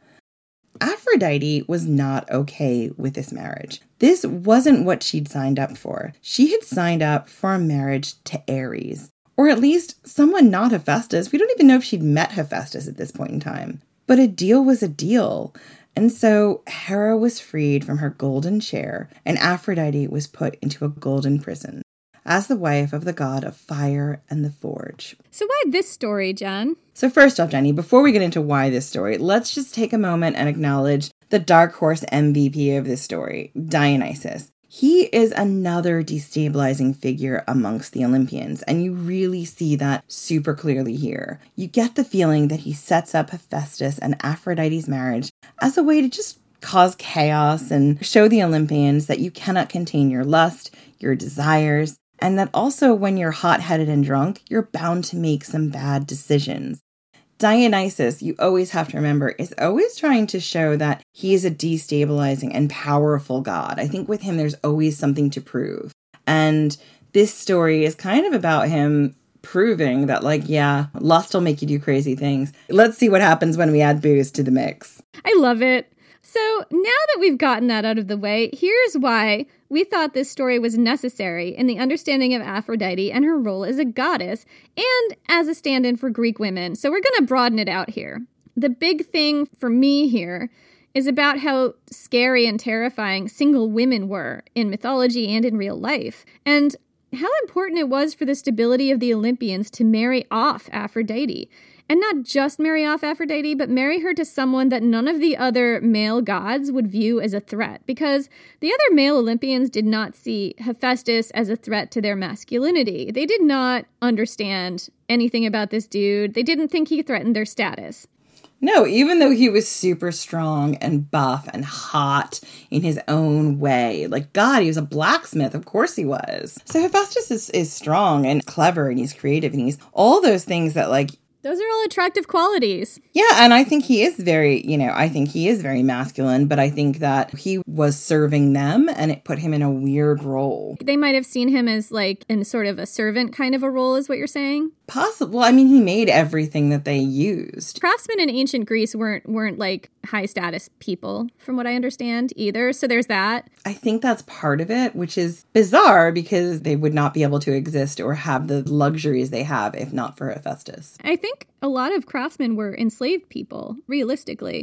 Aphrodite was not okay with this marriage. This wasn't what she'd signed up for. She had signed up for a marriage to Ares, or at least someone not Hephaestus. We don't even know if she'd met Hephaestus at this point in time. But a deal was a deal. And so Hera was freed from her golden chair, and Aphrodite was put into a golden prison as the wife of the god of fire and the forge. So why this story, Jen? So first off, Jenny, before we get into why this story, let's just take a moment and acknowledge the dark horse M V P of this story, Dionysus. He is another destabilizing figure amongst the Olympians, and you really see that super clearly here. You get the feeling that he sets up Hephaestus and Aphrodite's marriage as a way to just cause chaos and show the Olympians that you cannot contain your lust, your desires, and that also when you're hot-headed and drunk, you're bound to make some bad decisions. Dionysus, you always have to remember, is always trying to show that he is a destabilizing and powerful god. I think with him, there's always something to prove. And this story is kind of about him proving that, like, yeah, lust will make you do crazy things. Let's see what happens when we add booze to the mix. I love it. So now that we've gotten that out of the way, here's why we thought this story was necessary in the understanding of Aphrodite and her role as a goddess and as a stand-in for Greek women. So we're going to broaden it out here. The big thing for me here is about how scary and terrifying single women were in mythology and in real life, and how important it was for the stability of the Olympians to marry off Aphrodite. And not just marry off Aphrodite, but marry her to someone that none of the other male gods would view as a threat, because the other male Olympians did not see Hephaestus as a threat to their masculinity. They did not understand anything about this dude. They didn't think he threatened their status. No, even though he was super strong and buff and hot in his own way. Like, God, he was a blacksmith. Of course he was. So Hephaestus is, is strong and clever, and he's creative, and he's all those things that, like, Those are all attractive qualities. Yeah, and I think he is very, you know, I think he is very masculine, but I think that he was serving them and it put him in a weird role. They might have seen him as like in sort of a servant kind of a role is what you're saying? Possible. I mean, he made everything that they used. Craftsmen in ancient Greece weren't weren't like high status people, from what I understand, either. So there's that. I think that's part of it, which is bizarre because they would not be able to exist or have the luxuries they have if not for Hephaestus. I think a lot of craftsmen were enslaved people, realistically.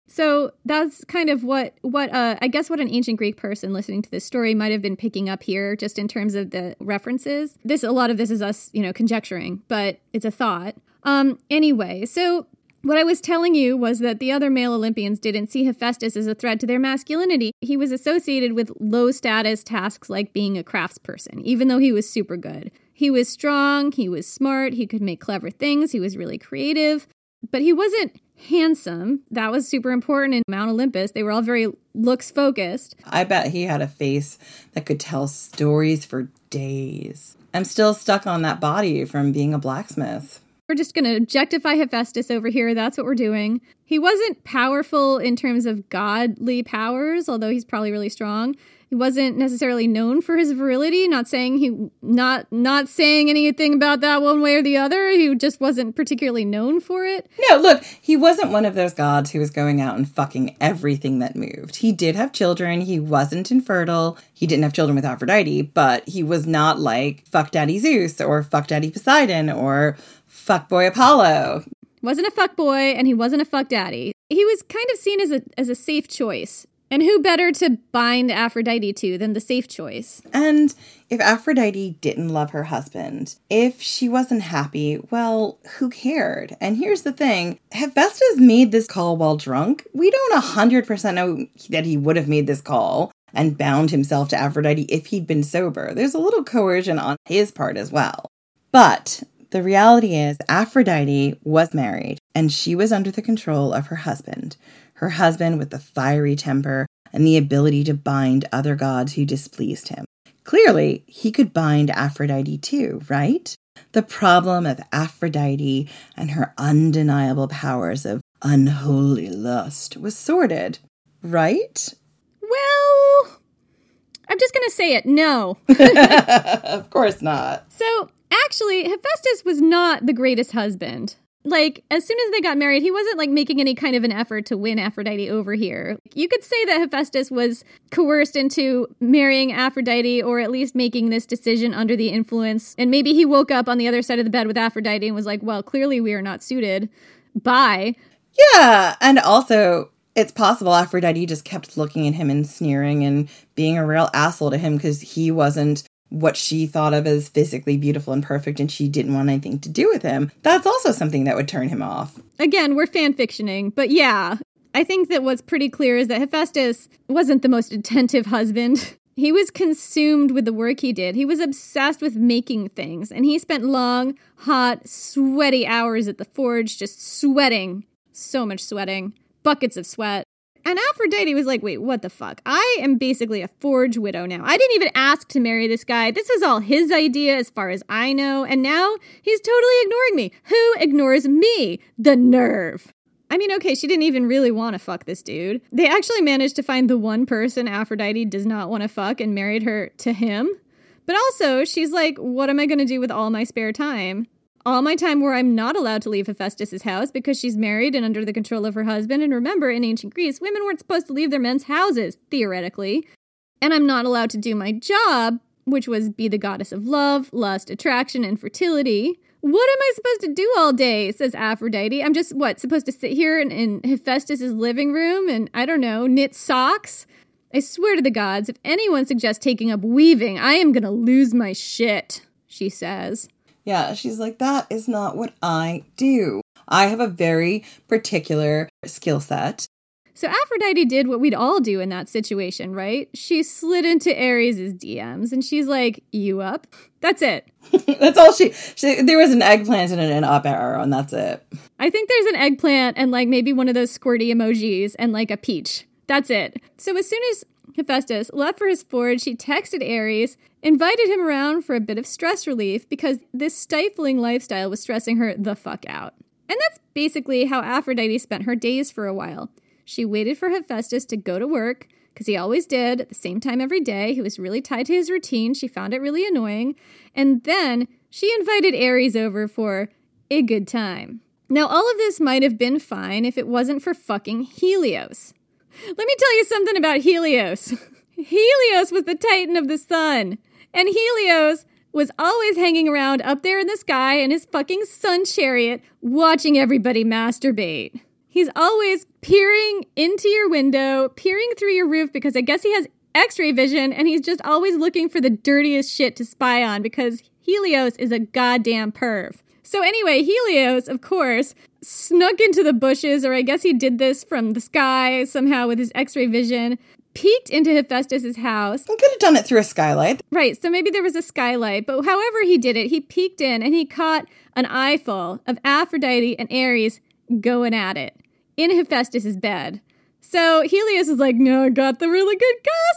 So that's kind of what, what uh, I guess what an ancient Greek person listening to this story might have been picking up here, just in terms of the references. This, a lot of this is us, you know, conjecturing, but it's a thought. Um, anyway, so what I was telling you was that the other male Olympians didn't see Hephaestus as a threat to their masculinity. He was associated with low-status tasks like being a craftsperson, even though he was super good. He was strong, he was smart, he could make clever things, he was really creative, but he wasn't handsome. That was super important in Mount Olympus. They were all very looks-focused. I bet he had a face that could tell stories for days. I'm still stuck on that body from being a blacksmith. We're just going to objectify Hephaestus over here. That's what we're doing. He wasn't powerful in terms of godly powers, although he's probably really strong. He wasn't necessarily known for his virility, not saying he not not saying anything about that one way or the other. He just wasn't particularly known for it. No, look, he wasn't one of those gods who was going out and fucking everything that moved. He did have children. He wasn't infertile. He didn't have children with Aphrodite, but he was not like fuck daddy Zeus or fuck daddy Poseidon or fuckboy Apollo. Wasn't a fuckboy and he wasn't a fuck daddy. He was kind of seen as a as a safe choice. And who better to bind Aphrodite to than the safe choice? And if Aphrodite didn't love her husband, if she wasn't happy, well, who cared? And here's the thing. Hephaestus made this call while drunk. We don't one hundred percent know that he would have made this call and bound himself to Aphrodite if he'd been sober. There's a little coercion on his part as well. But the reality is Aphrodite was married and she was under the control of her husband. Her husband with the fiery temper and the ability to bind other gods who displeased him. Clearly, he could bind Aphrodite too, right? The problem of Aphrodite and her undeniable powers of unholy lust was sorted, right? Well, I'm just going to say it. No. Of course not. So, actually, Hephaestus was not the greatest husband. Like, as soon as they got married, he wasn't, like, making any kind of an effort to win Aphrodite over here. You could say that Hephaestus was coerced into marrying Aphrodite or at least making this decision under the influence. And maybe he woke up on the other side of the bed with Aphrodite and was like, well, clearly we are not suited. Bye. Yeah, and also it's possible Aphrodite just kept looking at him and sneering and being a real asshole to him because he wasn't what she thought of as physically beautiful and perfect, and she didn't want anything to do with him. That's also something that would turn him off. Again, we're fan fictioning, but yeah, I think that what's pretty clear is that Hephaestus wasn't the most attentive husband. He was consumed with the work he did. He was obsessed with making things, and he spent long, hot, sweaty hours at the forge just sweating. So much sweating. Buckets of sweat. And Aphrodite was like, wait, what the fuck? I am basically a forge widow now. I didn't even ask to marry this guy. This was all his idea as far as I know. And now he's totally ignoring me. Who ignores me? The nerve. I mean, okay, she didn't even really want to fuck this dude. They actually managed to find the one person Aphrodite does not want to fuck and married her to him. But also, she's like, what am I going to do with all my spare time? All my time where I'm not allowed to leave Hephaestus' house because she's married and under the control of her husband. And remember, in ancient Greece, women weren't supposed to leave their men's houses, theoretically. And I'm not allowed to do my job, which was be the goddess of love, lust, attraction, and fertility. What am I supposed to do all day, says Aphrodite. I'm just, what, supposed to sit here in, in Hephaestus' living room and, I don't know, knit socks? I swear to the gods, if anyone suggests taking up weaving, I am going to lose my shit, she says. Yeah, she's like, that is not what I do. I have a very particular skill set. So Aphrodite did what we'd all do in that situation, right? She slid into Ares' D Ms and she's like, you up? That's it. That's all she, she... There was an eggplant and an up arrow and that's it. I think there's an eggplant and like maybe one of those squirty emojis and like a peach. That's it. So as soon as Hephaestus left for his forge, she texted Ares invited him around for a bit of stress relief because this stifling lifestyle was stressing her the fuck out. And that's basically how Aphrodite spent her days for a while. She waited for Hephaestus to go to work, because he always did, at the same time every day. He was really tied to his routine. She found it really annoying. And then she invited Ares over for a good time. Now, all of this might have been fine if it wasn't for fucking Helios. Let me tell you something about Helios. Helios was the titan of the sun. And Helios was always hanging around up there in the sky in his fucking sun chariot, watching everybody masturbate. He's always peering into your window, peering through your roof, because I guess he has x-ray vision, and he's just always looking for the dirtiest shit to spy on, because Helios is a goddamn perv. So anyway, Helios, of course, snuck into the bushes, or I guess he did this from the sky somehow with his x-ray vision, peeked into Hephaestus' house. He could have done it through a skylight. Right, so maybe there was a skylight, but however he did it, he peeked in and he caught an eyeful of Aphrodite and Ares going at it in Hephaestus' bed. So Helios is like, no, I got the really good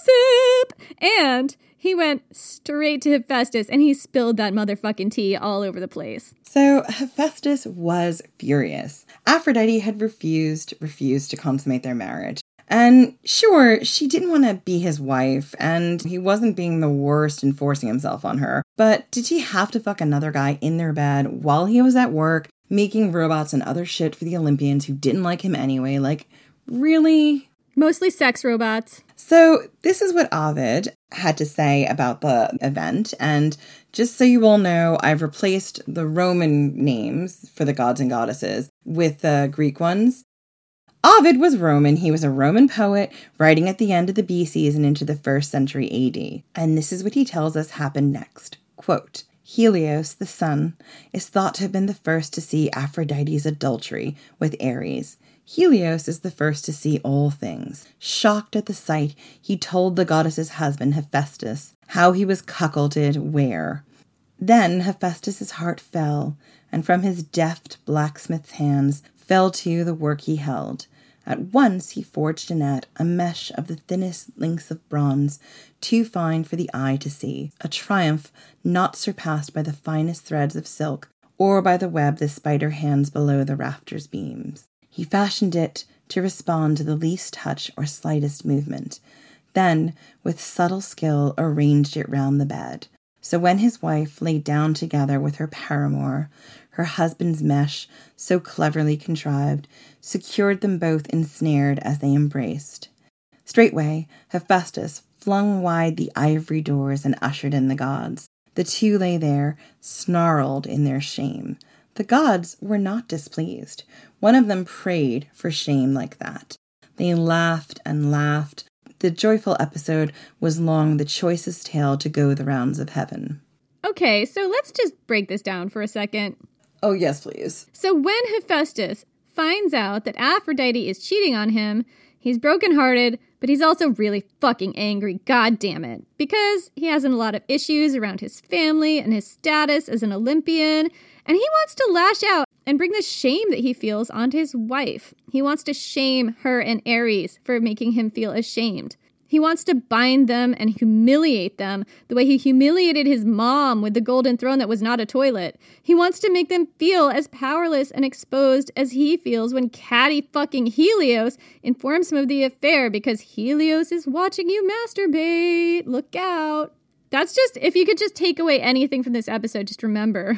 gossip. And he went straight to Hephaestus and he spilled that motherfucking tea all over the place. So Hephaestus was furious. Aphrodite had refused, refused to consummate their marriage. And sure, she didn't want to be his wife, and he wasn't being the worst and forcing himself on her. But did she have to fuck another guy in their bed while he was at work, making robots and other shit for the Olympians who didn't like him anyway? Like, really? Mostly sex robots. So this is what Ovid had to say about the event. And just so you all know, I've replaced the Roman names for the gods and goddesses with the Greek ones. Ovid was Roman. He was a Roman poet writing at the end of the B season into the first century A D. And this is what he tells us happened next. Quote, Helios, the sun, is thought to have been the first to see Aphrodite's adultery with Ares. Helios is the first to see all things. Shocked at the sight, he told the goddess's husband, Hephaestus, how he was cuckolded where. Then Hephaestus' heart fell, and from his deft blacksmith's hands fell to the work he held. At once he forged a net, a mesh of the thinnest links of bronze, too fine for the eye to see, a triumph not surpassed by the finest threads of silk, or by the web the spider hands below the rafters' beams. He fashioned it to respond to the least touch or slightest movement, then, with subtle skill, arranged it round the bed. So when his wife lay down together with her paramour, her husband's mesh, so cleverly contrived, secured them both ensnared as they embraced. Straightway, Hephaestus flung wide the ivory doors and ushered in the gods. The two lay there, snarled in their shame. The gods were not displeased. One of them prayed for shame like that. They laughed and laughed. The joyful episode was long the choicest tale to go the rounds of heaven. Okay, so let's just break this down for a second. Oh, yes, please. So when Hephaestus finds out that Aphrodite is cheating on him, he's brokenhearted, but he's also really fucking angry, god damn it, because he has a lot of issues around his family and his status as an Olympian, and he wants to lash out and bring the shame that he feels onto his wife. He wants to shame her and Ares for making him feel ashamed. He wants to bind them and humiliate them the way he humiliated his mom with the golden throne that was not a toilet. He wants to make them feel as powerless and exposed as he feels when catty fucking Helios informs him of the affair because Helios is watching you masturbate. Look out. That's just, if you could just take away anything from this episode, just remember,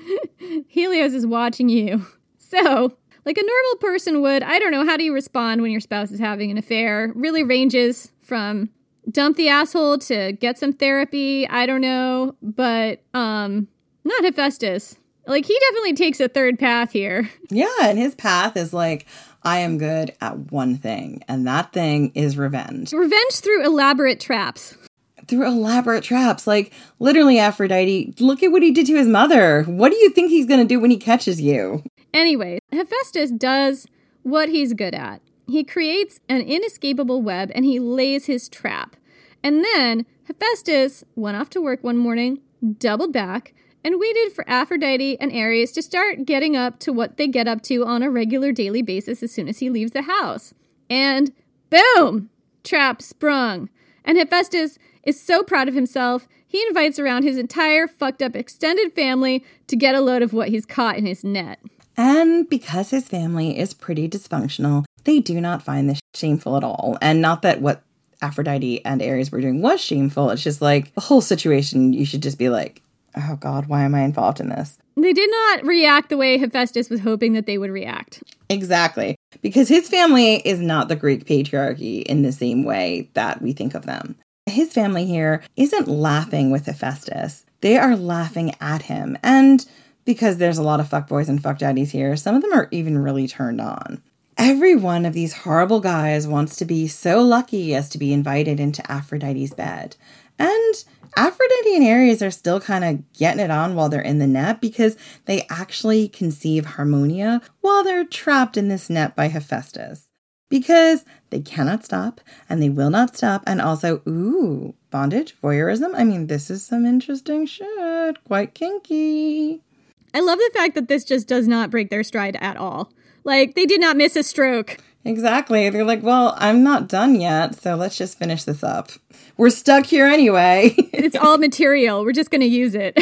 Helios is watching you. So, like a normal person would, I don't know, how do you respond when your spouse is having an affair? Really ranges from dump the asshole to get some therapy. I don't know, but um, not Hephaestus. Like, he definitely takes a third path here. Yeah, and his path is like, I am good at one thing, and that thing is revenge. Revenge through elaborate traps. Through elaborate traps. Like, literally, Aphrodite, look at what he did to his mother. What do you think he's going to do when he catches you? Anyway, Hephaestus does what he's good at. He creates an inescapable web and he lays his trap. And then Hephaestus went off to work one morning, doubled back, and waited for Aphrodite and Ares to start getting up to what they get up to on a regular daily basis as soon as he leaves the house. And boom! Trap sprung. And Hephaestus is so proud of himself, he he invites around his entire fucked up extended family to get a load of what he's caught in his net. And because his family is pretty dysfunctional, they do not find this shameful at all. And not that what Aphrodite and Ares were doing was shameful. It's just like the whole situation, you should just be like, oh God, why am I involved in this? They did not react the way Hephaestus was hoping that they would react. Exactly. Because his family is not the Greek patriarchy in the same way that we think of them. His family here isn't laughing with Hephaestus. They are laughing at him. And because there's a lot of fuckboys and fuckdaddies here, some of them are even really turned on. Every one of these horrible guys wants to be so lucky as to be invited into Aphrodite's bed. And Aphrodite and Ares are still kind of getting it on while they're in the net because they actually conceive Harmonia while they're trapped in this net by Hephaestus. Because they cannot stop and they will not stop. And also, ooh, bondage, voyeurism. I mean, this is some interesting shit. Quite kinky. I love the fact that this just does not break their stride at all. Like, they did not miss a stroke. Exactly. They're like, well, I'm not done yet, so let's just finish this up. We're stuck here anyway. It's all material. We're just going to use it.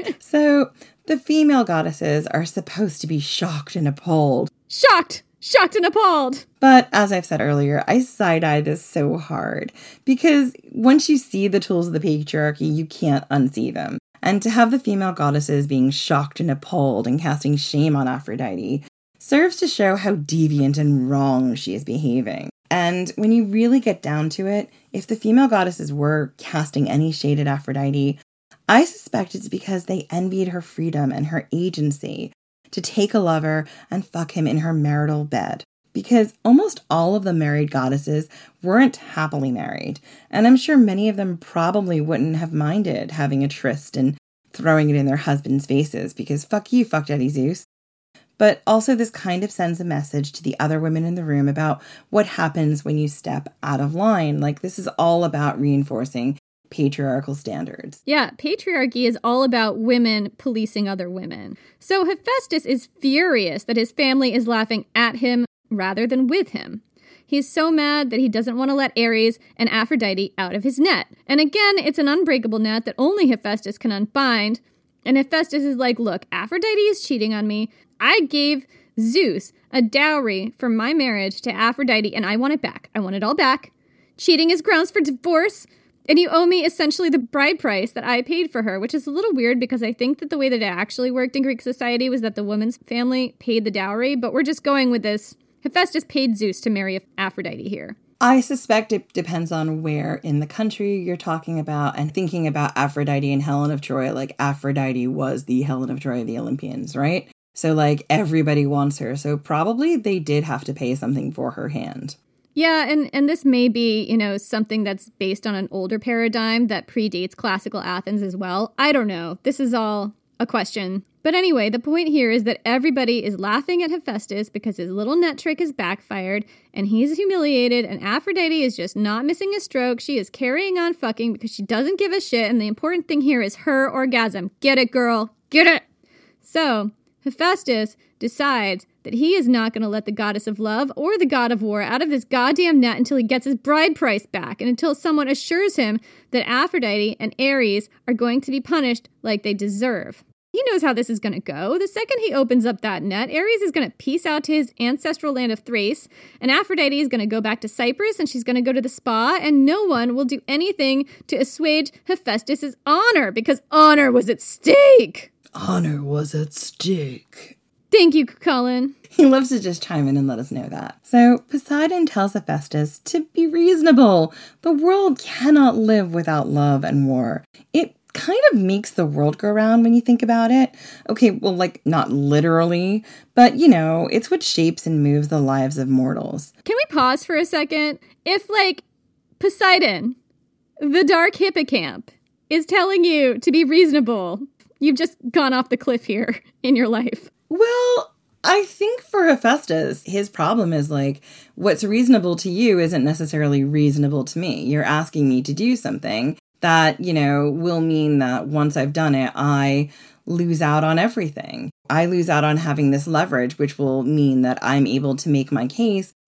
So the female goddesses are supposed to be shocked and appalled. Shocked! Shocked and appalled! But as I've said earlier, I side-eye this so hard. Because once you see the tools of the patriarchy, you can't unsee them. And to have the female goddesses being shocked and appalled and casting shame on Aphrodite serves to show how deviant and wrong she is behaving. And when you really get down to it, if the female goddesses were casting any shade at Aphrodite, I suspect it's because they envied her freedom and her agency to take a lover and fuck him in her marital bed. Because almost all of the married goddesses weren't happily married, and I'm sure many of them probably wouldn't have minded having a tryst and throwing it in their husbands' faces, because fuck you, fuck Daddy Zeus. But also this kind of sends a message to the other women in the room about what happens when you step out of line. Like, this is all about reinforcing patriarchal standards. Yeah, patriarchy is all about women policing other women. So Hephaestus is furious that his family is laughing at him rather than with him. He's so mad that he doesn't want to let Ares and Aphrodite out of his net. And again, it's an unbreakable net that only Hephaestus can unbind. And Hephaestus is like, look, Aphrodite is cheating on me. I gave Zeus a dowry for my marriage to Aphrodite, and I want it back. I want it all back. Cheating is grounds for divorce, and you owe me essentially the bride price that I paid for her, which is a little weird because I think that the way that it actually worked in Greek society was that the woman's family paid the dowry, but we're just going with this. Hephaestus paid Zeus to marry Aphrodite here. I suspect it depends on where in the country you're talking about and thinking about Aphrodite and Helen of Troy. Like, Aphrodite was the Helen of Troy of the Olympians, right? So, like, everybody wants her. So probably they did have to pay something for her hand. Yeah, and, and this may be, you know, something that's based on an older paradigm that predates classical Athens as well. I don't know. This is all a question. But anyway, the point here is that everybody is laughing at Hephaestus because his little net trick has backfired and he's humiliated, and Aphrodite is just not missing a stroke. She is carrying on fucking because she doesn't give a shit, and the important thing here is her orgasm. Get it, girl. Get it. So Hephaestus decides that he is not going to let the goddess of love or the god of war out of this goddamn net until he gets his bride price back and until someone assures him that Aphrodite and Ares are going to be punished like they deserve. He knows how this is going to go. The second he opens up that net, Ares is going to peace out to his ancestral land of Thrace, and Aphrodite is going to go back to Cyprus, and she's going to go to the spa, and no one will do anything to assuage Hephaestus' honor, because honor was at stake. Honor was at stake. Thank you, Colin. He loves to just chime in and let us know that. So Poseidon tells Hephaestus to be reasonable. The world cannot live without love and war. It kind of makes the world go round when you think about it. Okay, well, like, not literally, but, you know, it's what shapes and moves the lives of mortals. Can we pause for a second? If, like, Poseidon, the dark hippocamp, is telling you to be reasonable, you've just gone off the cliff here in your life. Well, I think for Hephaestus, his problem is, like, what's reasonable to you isn't necessarily reasonable to me. You're asking me to do something that, you know, will mean that once I've done it, I lose out on everything. I lose out on having this leverage, which will mean that I'm able to make my case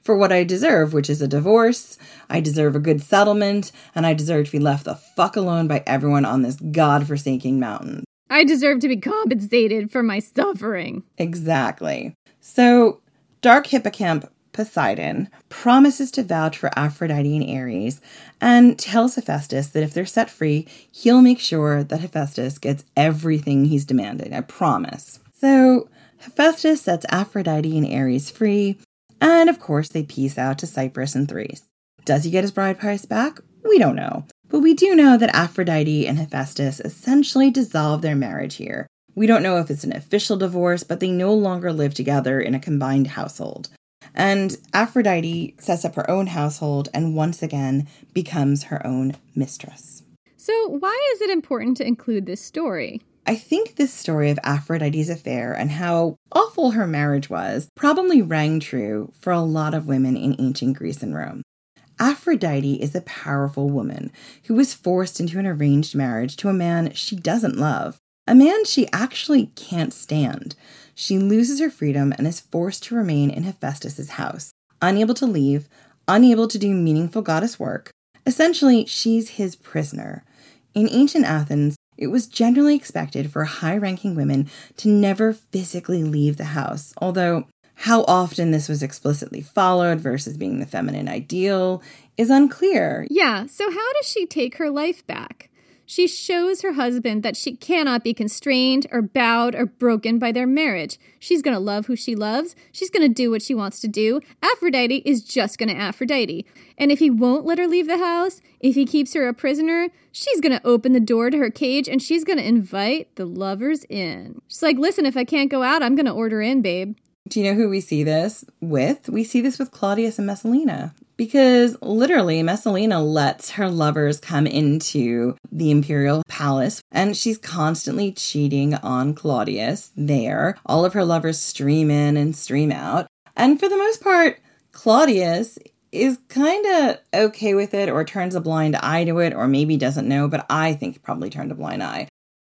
for what I deserve, which is a divorce. I deserve a good settlement, and I deserve to be left the fuck alone by everyone on this godforsaken mountain. I deserve to be compensated for my suffering. Exactly. So, Dark Hippocamp Poseidon promises to vouch for Aphrodite and Ares and tells Hephaestus that if they're set free, he'll make sure that Hephaestus gets everything he's demanding. I promise. So, Hephaestus sets Aphrodite and Ares free, and of course they peace out to Cyprus and Thrace. Does he get his bride price back? We don't know. But we do know that Aphrodite and Hephaestus essentially dissolve their marriage here. We don't know if it's an official divorce, but they no longer live together in a combined household. And Aphrodite sets up her own household and once again becomes her own mistress. So why is it important to include this story? I think this story of Aphrodite's affair and how awful her marriage was probably rang true for a lot of women in ancient Greece and Rome. Aphrodite is a powerful woman who was forced into an arranged marriage to a man she doesn't love, a man she actually can't stand. She loses her freedom and is forced to remain in Hephaestus' house, unable to leave, unable to do meaningful goddess work. Essentially, she's his prisoner. In ancient Athens, it was generally expected for high-ranking women to never physically leave the house, although how often this was explicitly followed versus being the feminine ideal is unclear. Yeah, so how does she take her life back? She shows her husband that she cannot be constrained or bowed or broken by their marriage. She's going to love who she loves. She's going to do what she wants to do. Aphrodite is just going to Aphrodite. And if he won't let her leave the house, if he keeps her a prisoner, she's going to open the door to her cage and she's going to invite the lovers in. She's like, listen, if I can't go out, I'm going to order in, babe. Do you know who we see this with? We see this with Claudius and Messalina. Because literally, Messalina lets her lovers come into the imperial palace, and she's constantly cheating on Claudius there. All of her lovers stream in and stream out. And for the most part, Claudius is kind of okay with it or turns a blind eye to it or maybe doesn't know, but I think he probably turned a blind eye.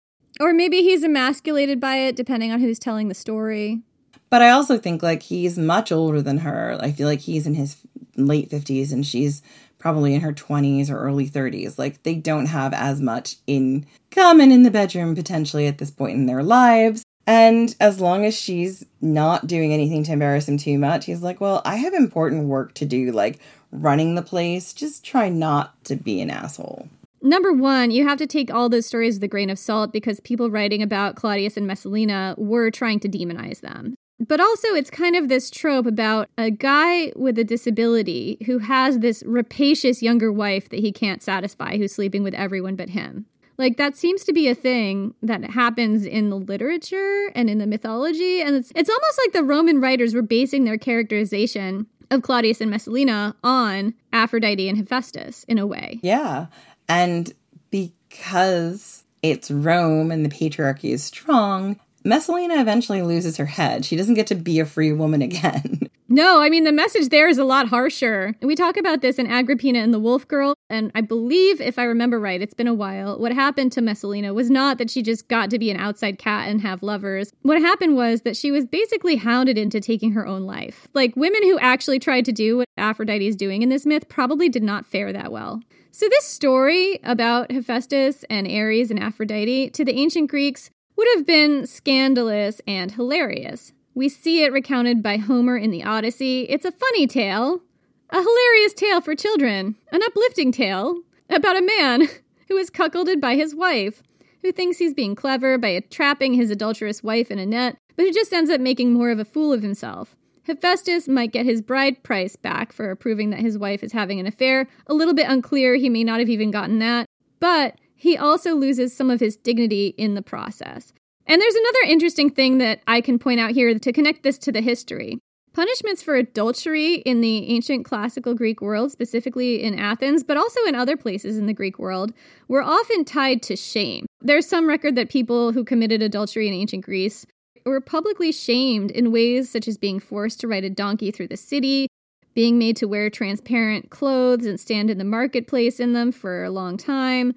Or maybe he's emasculated by it, depending on who's telling the story. But I also think, like, he's much older than her. I feel like he's in his late fifties and she's probably in her twenties or early thirties. Like, they don't have as much in common in the bedroom, potentially, at this point in their lives. And as long as she's not doing anything to embarrass him too much, he's like, well, I have important work to do, like running the place. Just try not to be an asshole. Number one, you have to take all those stories with a grain of salt because people writing about Claudius and Messalina were trying to demonize them. But also, it's kind of this trope about a guy with a disability who has this rapacious younger wife that he can't satisfy, who's sleeping with everyone but him. Like, that seems to be a thing that happens in the literature and in the mythology. And it's, it's almost like the Roman writers were basing their characterization of Claudius and Messalina on Aphrodite and Hephaestus, in a way. Yeah. And because it's Rome and the patriarchy is strong, Messalina eventually loses her head. She doesn't get to be a free woman again. No, I mean, the message there is a lot harsher. We talk about this in Agrippina and the Wolf Girl, and I believe, if I remember right, it's been a while, what happened to Messalina was not that she just got to be an outside cat and have lovers. What happened was that she was basically hounded into taking her own life. Like, women who actually tried to do what Aphrodite is doing in this myth probably did not fare that well. So this story about Hephaestus and Ares and Aphrodite, to the ancient Greeks, would have been scandalous and hilarious. We see it recounted by Homer in the Odyssey. It's a funny tale, a hilarious tale for children, an uplifting tale about a man who is cuckolded by his wife, who thinks he's being clever by trapping his adulterous wife in a net, but who just ends up making more of a fool of himself. Hephaestus might get his bride price back for proving that his wife is having an affair. A little bit unclear, he may not have even gotten that, but he also loses some of his dignity in the process. And there's another interesting thing that I can point out here to connect this to the history. Punishments for adultery in the ancient classical Greek world, specifically in Athens, but also in other places in the Greek world, were often tied to shame. There's some record that people who committed adultery in ancient Greece were publicly shamed in ways such as being forced to ride a donkey through the city, being made to wear transparent clothes and stand in the marketplace in them for a long time,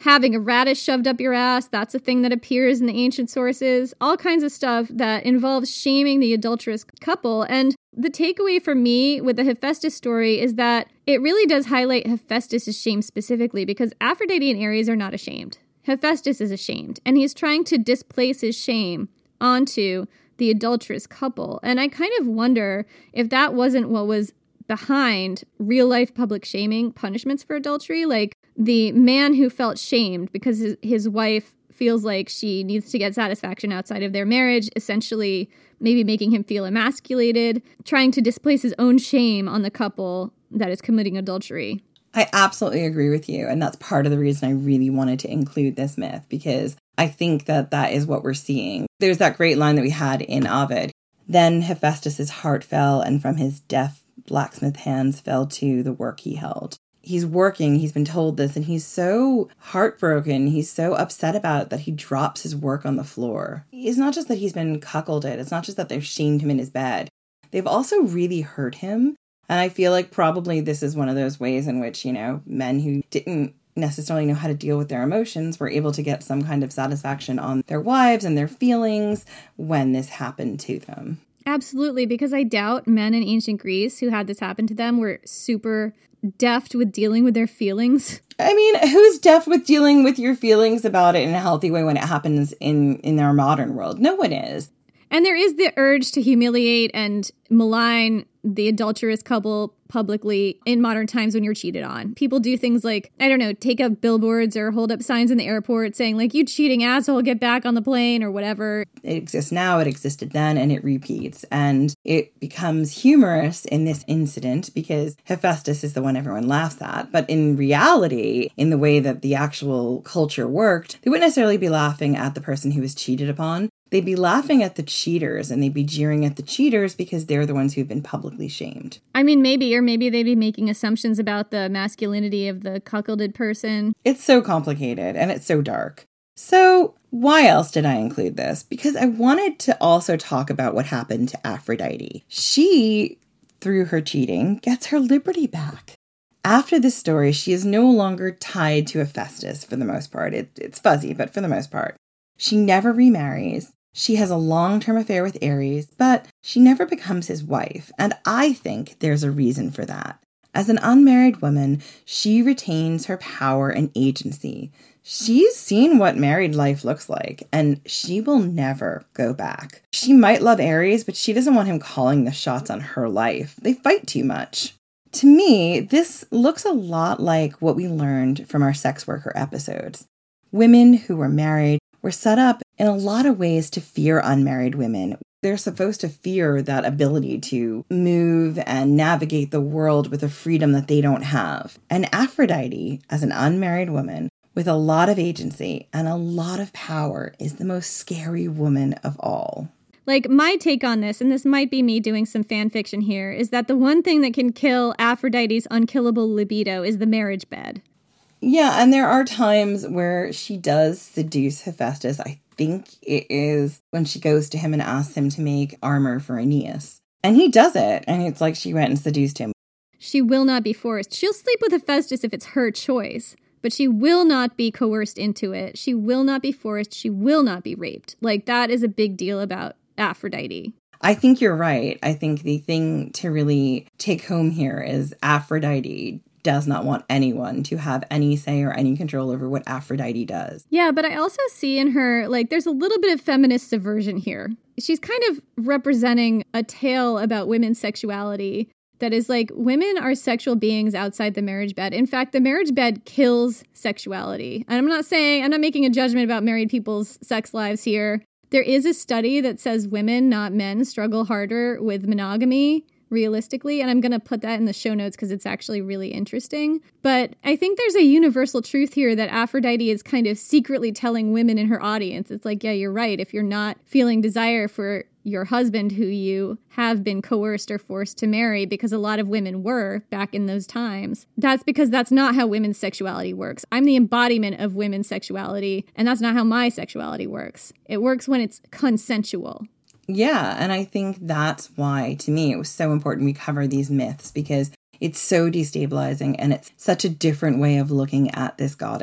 having a radish shoved up your ass. That's a thing that appears in the ancient sources. All kinds of stuff that involves shaming the adulterous couple. And the takeaway for me with the Hephaestus story is that it really does highlight Hephaestus' shame specifically, because Aphrodite and Ares are not ashamed. Hephaestus is ashamed, and he's trying to displace his shame onto the adulterous couple. And I kind of wonder if that wasn't what was behind real-life public shaming punishments for adultery. Like the man who felt shamed because his, his wife feels like she needs to get satisfaction outside of their marriage, essentially maybe making him feel emasculated, trying to displace his own shame on the couple that is committing adultery. I absolutely agree with you. And that's part of the reason I really wanted to include this myth, because I think that that is what we're seeing. There's that great line that we had in Ovid. Then Hephaestus' heart fell, and from his deaf blacksmith hands fell to the work he held. He's working, he's been told this, and he's so heartbroken, he's so upset about it that he drops his work on the floor. It's not just that he's been cuckolded, it's not just that they've shamed him in his bed. They've also really hurt him. And I feel like probably this is one of those ways in which, you know, men who didn't necessarily know how to deal with their emotions were able to get some kind of satisfaction on their wives and their feelings when this happened to them. Absolutely, because I doubt men in ancient Greece who had this happen to them were super deft with dealing with their feelings. I mean, who's deft with dealing with your feelings about it in a healthy way when it happens in, in our modern world? No one is. And there is the urge to humiliate and malign the adulterous couple publicly in modern times when you're cheated on. People do things like, I don't know, take up billboards or hold up signs in the airport saying like, you cheating asshole, get back on the plane or whatever. It exists now, it existed then, and it repeats. And it becomes humorous in this incident because Hephaestus is the one everyone laughs at. But in reality, in the way that the actual culture worked, they wouldn't necessarily be laughing at the person who was cheated upon. They'd be laughing at the cheaters, and they'd be jeering at the cheaters because they're the ones who've been publicly shamed. I mean, maybe, or maybe they'd be making assumptions about the masculinity of the cuckolded person. It's so complicated, and it's so dark. So why else did I include this? Because I wanted to also talk about what happened to Aphrodite. She, through her cheating, gets her liberty back. After this story, she is no longer tied to Hephaestus for the most part. It, it's fuzzy, but for the most part. She never remarries. She has a long-term affair with Ares, but she never becomes his wife, and I think there's a reason for that. As an unmarried woman, she retains her power and agency. She's seen what married life looks like, and she will never go back. She might love Ares, but she doesn't want him calling the shots on her life. They fight too much. To me, this looks a lot like what we learned from our sex worker episodes. Women who were married were set up in a lot of ways to fear unmarried women. They're supposed to fear that ability to move and navigate the world with a freedom that they don't have. And Aphrodite, as an unmarried woman with a lot of agency and a lot of power, is the most scary woman of all. Like, my take on this, and this might be me doing some fan fiction here, is that the one thing that can kill Aphrodite's unkillable libido is the marriage bed. Yeah, and there are times where she does seduce Hephaestus. I think it is when she goes to him and asks him to make armor for Aeneas. And he does it, and it's like she went and seduced him. She will not be forced. She'll sleep with Hephaestus if it's her choice, but she will not be coerced into it. She will not be forced. She will not be raped. Like, that is a big deal about Aphrodite. I think you're right. I think the thing to really take home here is Aphrodite does not want anyone to have any say or any control over what Aphrodite does. Yeah, but I also see in her, like, there's a little bit of feminist subversion here. She's kind of representing a tale about women's sexuality that is like, women are sexual beings outside the marriage bed. In fact, the marriage bed kills sexuality. And I'm not saying, I'm not making a judgment about married people's sex lives here. There is a study that says women, not men, struggle harder with monogamy realistically, and I'm going to put that in the show notes because it's actually really interesting. But I think there's a universal truth here that Aphrodite is kind of secretly telling women in her audience. It's like, yeah, you're right. If you're not feeling desire for your husband who you have been coerced or forced to marry, because a lot of women were back in those times, that's because that's not how women's sexuality works. I'm the embodiment of women's sexuality, and that's not how my sexuality works. It works when it's consensual. Yeah, and I think that's why, to me, it was so important we cover these myths, because it's so destabilizing and it's such a different way of looking at this goddess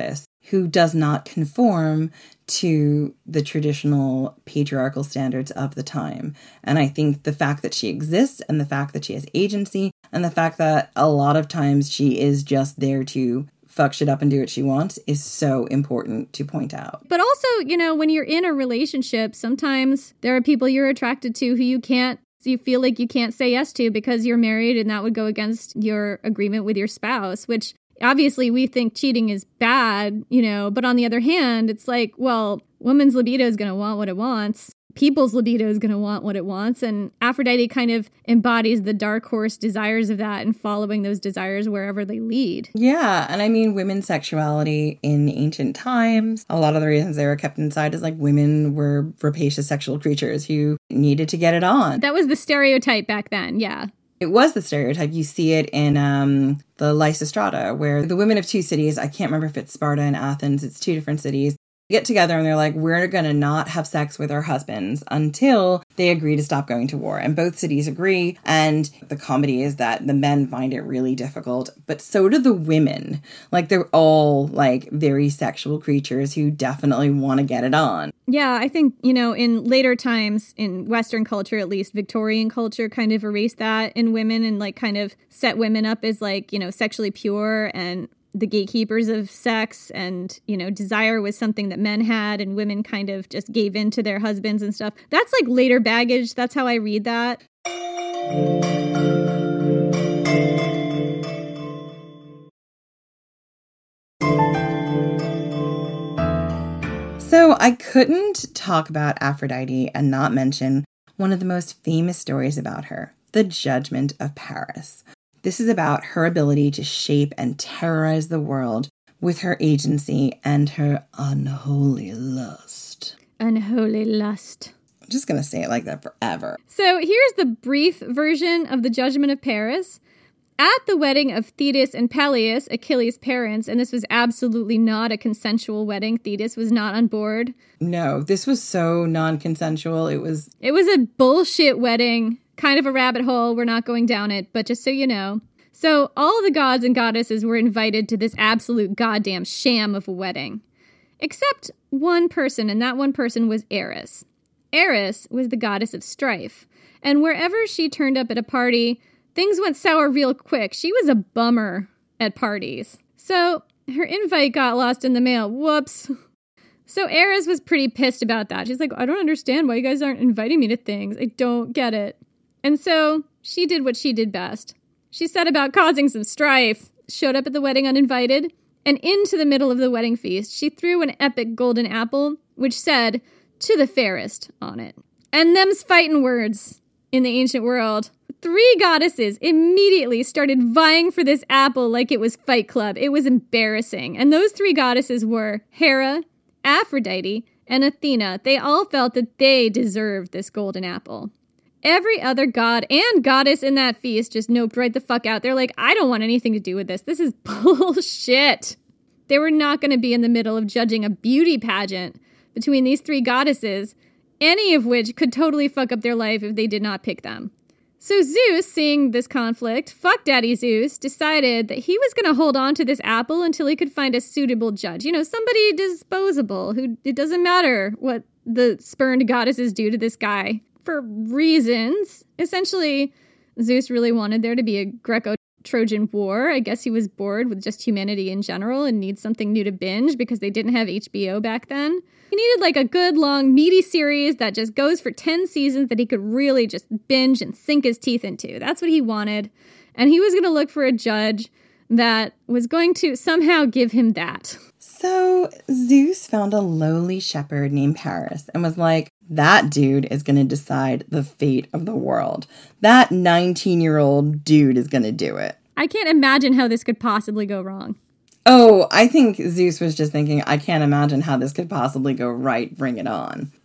who does not conform to the traditional patriarchal standards of the time. And I think the fact that she exists and the fact that she has agency and the fact that a lot of times she is just there to fuck shit up and do what she wants is so important to point out. But also, you know, when you're in a relationship, sometimes there are people you're attracted to who you can't, you feel like you can't say yes to because you're married, and that would go against your agreement with your spouse, which obviously we think cheating is bad, you know, but on the other hand, it's like, well, woman's libido is going to want what it wants. People's libido is going to want what it wants. And Aphrodite kind of embodies the dark horse desires of that and following those desires wherever they lead. Yeah. And I mean, women's sexuality in ancient times, a lot of the reasons they were kept inside is like women were rapacious sexual creatures who needed to get it on. That was the stereotype back then. Yeah. It was the stereotype. You see it in um, the Lysistrata, where the women of two cities, I can't remember if it's Sparta and Athens, it's two different cities, get together and they're like, we're going to not have sex with our husbands until they agree to stop going to war. And both cities agree. And the comedy is that the men find it really difficult, but so do the women. Like, they're all like very sexual creatures who definitely want to get it on. Yeah, I think, you know, in later times, in Western culture, at least Victorian culture, kind of erased that in women and like kind of set women up as like, you know, sexually pure and the gatekeepers of sex, and, you know, desire was something that men had and women kind of just gave in to their husbands and stuff. That's like later baggage. That's how I read that. So I couldn't talk about Aphrodite and not mention one of the most famous stories about her, the Judgment of Paris. This is about her ability to shape and terrorize the world with her agency and her unholy lust. Unholy lust. I'm just going to say it like that forever. So here's the brief version of the Judgment of Paris. At the wedding of Thetis and Peleus, Achilles' parents, and this was absolutely not a consensual wedding. Thetis was not on board. No, this was so non-consensual. It was... It was a bullshit wedding. Kind of a rabbit hole. We're not going down it, but just so you know. So all the gods and goddesses were invited to this absolute goddamn sham of a wedding. Except one person, and that one person was Eris. Eris was the goddess of strife. And wherever she turned up at a party, things went sour real quick. She was a bummer at parties. So her invite got lost in the mail. Whoops. So Eris was pretty pissed about that. She's like, I don't understand why you guys aren't inviting me to things. I don't get it. And so she did what she did best. She set about causing some strife, showed up at the wedding uninvited, and into the middle of the wedding feast, she threw an epic golden apple, which said, "To the fairest," on it. And them's fighting words in the ancient world. Three goddesses immediately started vying for this apple like it was Fight Club. It was embarrassing. And those three goddesses were Hera, Aphrodite, and Athena. They all felt that they deserved this golden apple. Every other god and goddess in that feast just noped right the fuck out. They're like, I don't want anything to do with this. This is bullshit. They were not going to be in the middle of judging a beauty pageant between these three goddesses, any of which could totally fuck up their life if they did not pick them. So Zeus, seeing this conflict, fuck Daddy Zeus, decided that he was going to hold on to this apple until he could find a suitable judge. You know, somebody disposable, who it doesn't matter what the spurned goddesses do to this guy. For reasons. Essentially, Zeus really wanted there to be a Greco-Trojan war. I guess he was bored with just humanity in general and needs something new to binge because they didn't have H B O back then. He needed like a good, long, meaty series that just goes for ten seasons that he could really just binge and sink his teeth into. That's what he wanted. And he was going to look for a judge that was going to somehow give him that. So Zeus found a lowly shepherd named Paris and was like, that dude is going to decide the fate of the world. That nineteen-year-old dude is going to do it. I can't imagine how this could possibly go wrong. Oh, I think Zeus was just thinking, I can't imagine how this could possibly go right. Bring it on.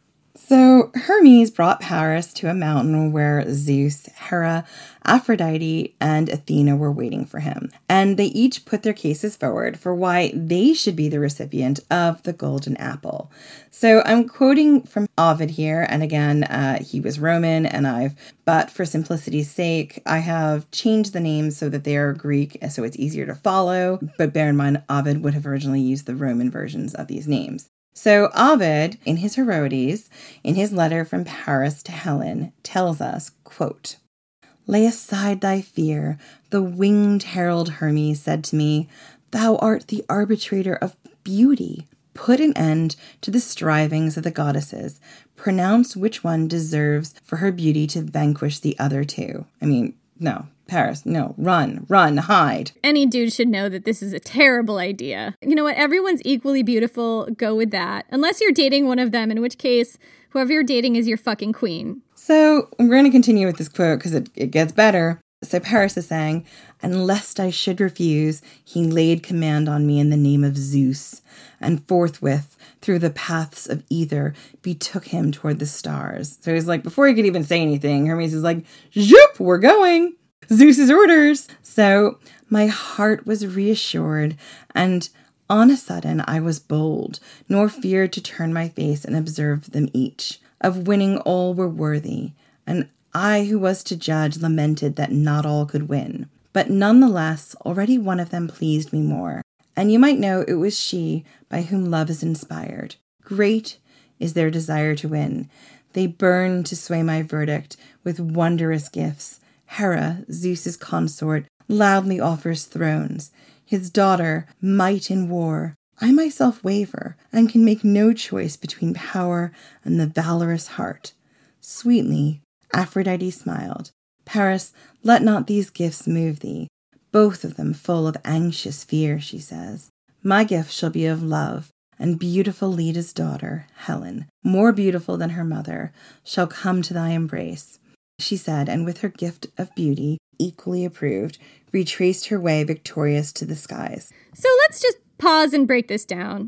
So Hermes brought Paris to a mountain where Zeus, Hera, Aphrodite, and Athena were waiting for him. And they each put their cases forward for why they should be the recipient of the golden apple. So I'm quoting from Ovid here. And again, uh, he was Roman, and I've, but for simplicity's sake, I have changed the names so that they are Greek, so it's easier to follow. But bear in mind, Ovid would have originally used the Roman versions of these names. So Ovid, in his Heroides, in his letter from Paris to Helen, tells us, quote, "Lay aside thy fear. The winged herald Hermes said to me, Thou art the arbitrator of beauty. Put an end to the strivings of the goddesses. Pronounce which one deserves for her beauty to vanquish the other two." I mean, no. Paris, no, run, run, hide. Any dude should know that this is a terrible idea. You know what? Everyone's equally beautiful. Go with that. Unless you're dating one of them, in which case, whoever you're dating is your fucking queen. So we're going to continue with this quote because it, it gets better. So Paris is saying, "And lest I should refuse, he laid command on me in the name of Zeus, and forthwith, through the paths of ether, betook him toward the stars." So he's like, before he could even say anything, Hermes is like, "Zoop, we're going. Zeus's orders." So my heart was reassured, and on a sudden I was bold, nor feared to turn my face and observe them each. Of winning all were worthy, and I who was to judge lamented that not all could win. But none the less, already one of them pleased me more, and you might know it was she by whom love is inspired. Great is their desire to win. They burn to sway my verdict with wondrous gifts. Hera, Zeus's consort, loudly offers thrones. His daughter, might in war. I myself waver, and can make no choice between power and the valorous heart. Sweetly, Aphrodite smiled. Paris, let not these gifts move thee. Both of them full of anxious fear, she says. My gift shall be of love, and beautiful Leda's daughter, Helen, more beautiful than her mother, shall come to thy embrace. She said, and with her gift of beauty, equally approved, retraced her way victorious to the skies. So let's just pause and break this down.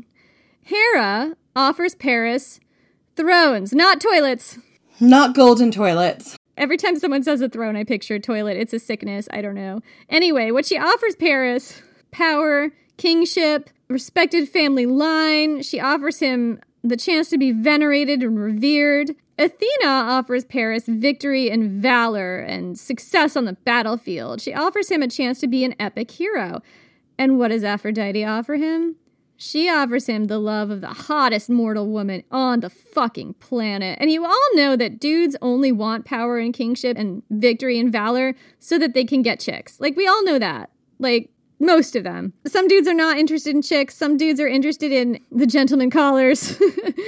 Hera offers Paris thrones, not toilets. Not golden toilets. Every time someone says a throne, I picture a toilet. It's a sickness. I don't know. Anyway, what she offers Paris, power, kingship, respected family line. She offers him the chance to be venerated and revered. Athena offers Paris victory and valor and success on the battlefield. She offers him a chance to be an epic hero. And what does Aphrodite offer him? She offers him the love of the hottest mortal woman on the fucking planet. And you all know that dudes only want power and kingship and victory and valor so that they can get chicks. Like, we all know that. Like, most of them. Some dudes are not interested in chicks. Some dudes are interested in the gentleman callers.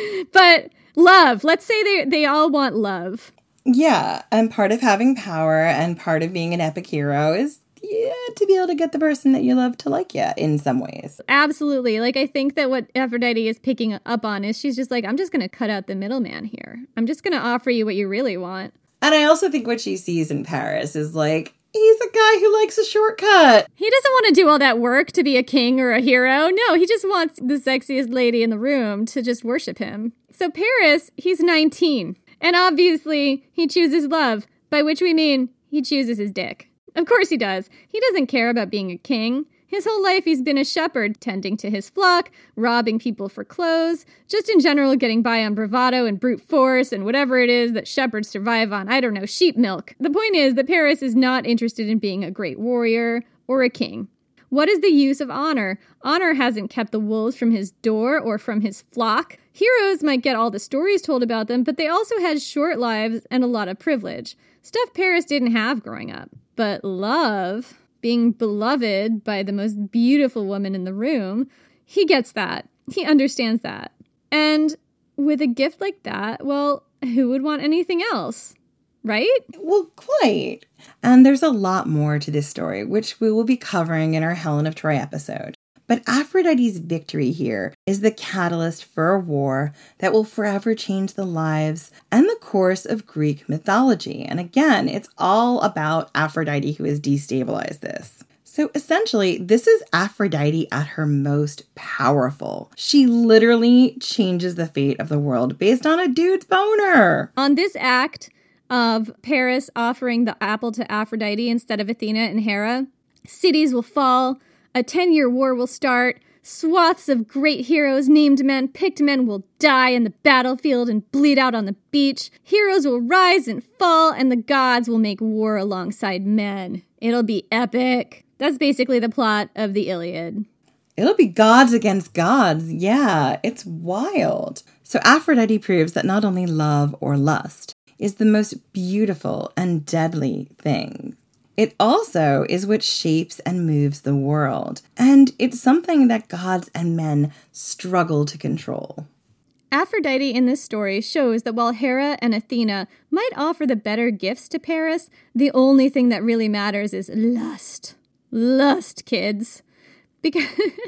But love. Let's say they they all want love. Yeah, and part of having power and part of being an epic hero is yeah, to be able to get the person that you love to like you in some ways. Absolutely. Like, I think that what Aphrodite is picking up on is she's just like, I'm just going to cut out the middleman here. I'm just going to offer you what you really want. And I also think what she sees in Paris is like, he's a guy who likes a shortcut. He doesn't want to do all that work to be a king or a hero. No, he just wants the sexiest lady in the room to just worship him. So Paris, he's nineteen. And obviously, he chooses love, by which we mean he chooses his dick. Of course he does. He doesn't care about being a king. His whole life he's been a shepherd, tending to his flock, robbing people for clothes, just in general getting by on bravado and brute force and whatever it is that shepherds survive on. I don't know, sheep milk. The point is that Paris is not interested in being a great warrior or a king. What is the use of honor? Honor hasn't kept the wolves from his door or from his flock. Heroes might get all the stories told about them, but they also had short lives and a lot of privilege. Stuff Paris didn't have growing up. But love, being beloved by the most beautiful woman in the room, he gets that. He understands that. And with a gift like that, well, who would want anything else? Right? Well, quite. And there's a lot more to this story, which we will be covering in our Helen of Troy episode. But Aphrodite's victory here is the catalyst for a war that will forever change the lives and the course of Greek mythology. And again, it's all about Aphrodite who has destabilized this. So essentially, this is Aphrodite at her most powerful. She literally changes the fate of the world based on a dude's boner. On this act of Paris offering the apple to Aphrodite instead of Athena and Hera, cities will fall, a ten-year war will start, swaths of great heroes, named men, picked men will die in the battlefield and bleed out on the beach. Heroes will rise and fall, and the gods will make war alongside men. It'll be epic. That's basically the plot of the Iliad. It'll be gods against gods. Yeah, it's wild. So Aphrodite proves that not only love or lust is the most beautiful and deadly thing, it also is what shapes and moves the world. And it's something that gods and men struggle to control. Aphrodite in this story shows that while Hera and Athena might offer the better gifts to Paris, the only thing that really matters is lust. Lust, kids. Because,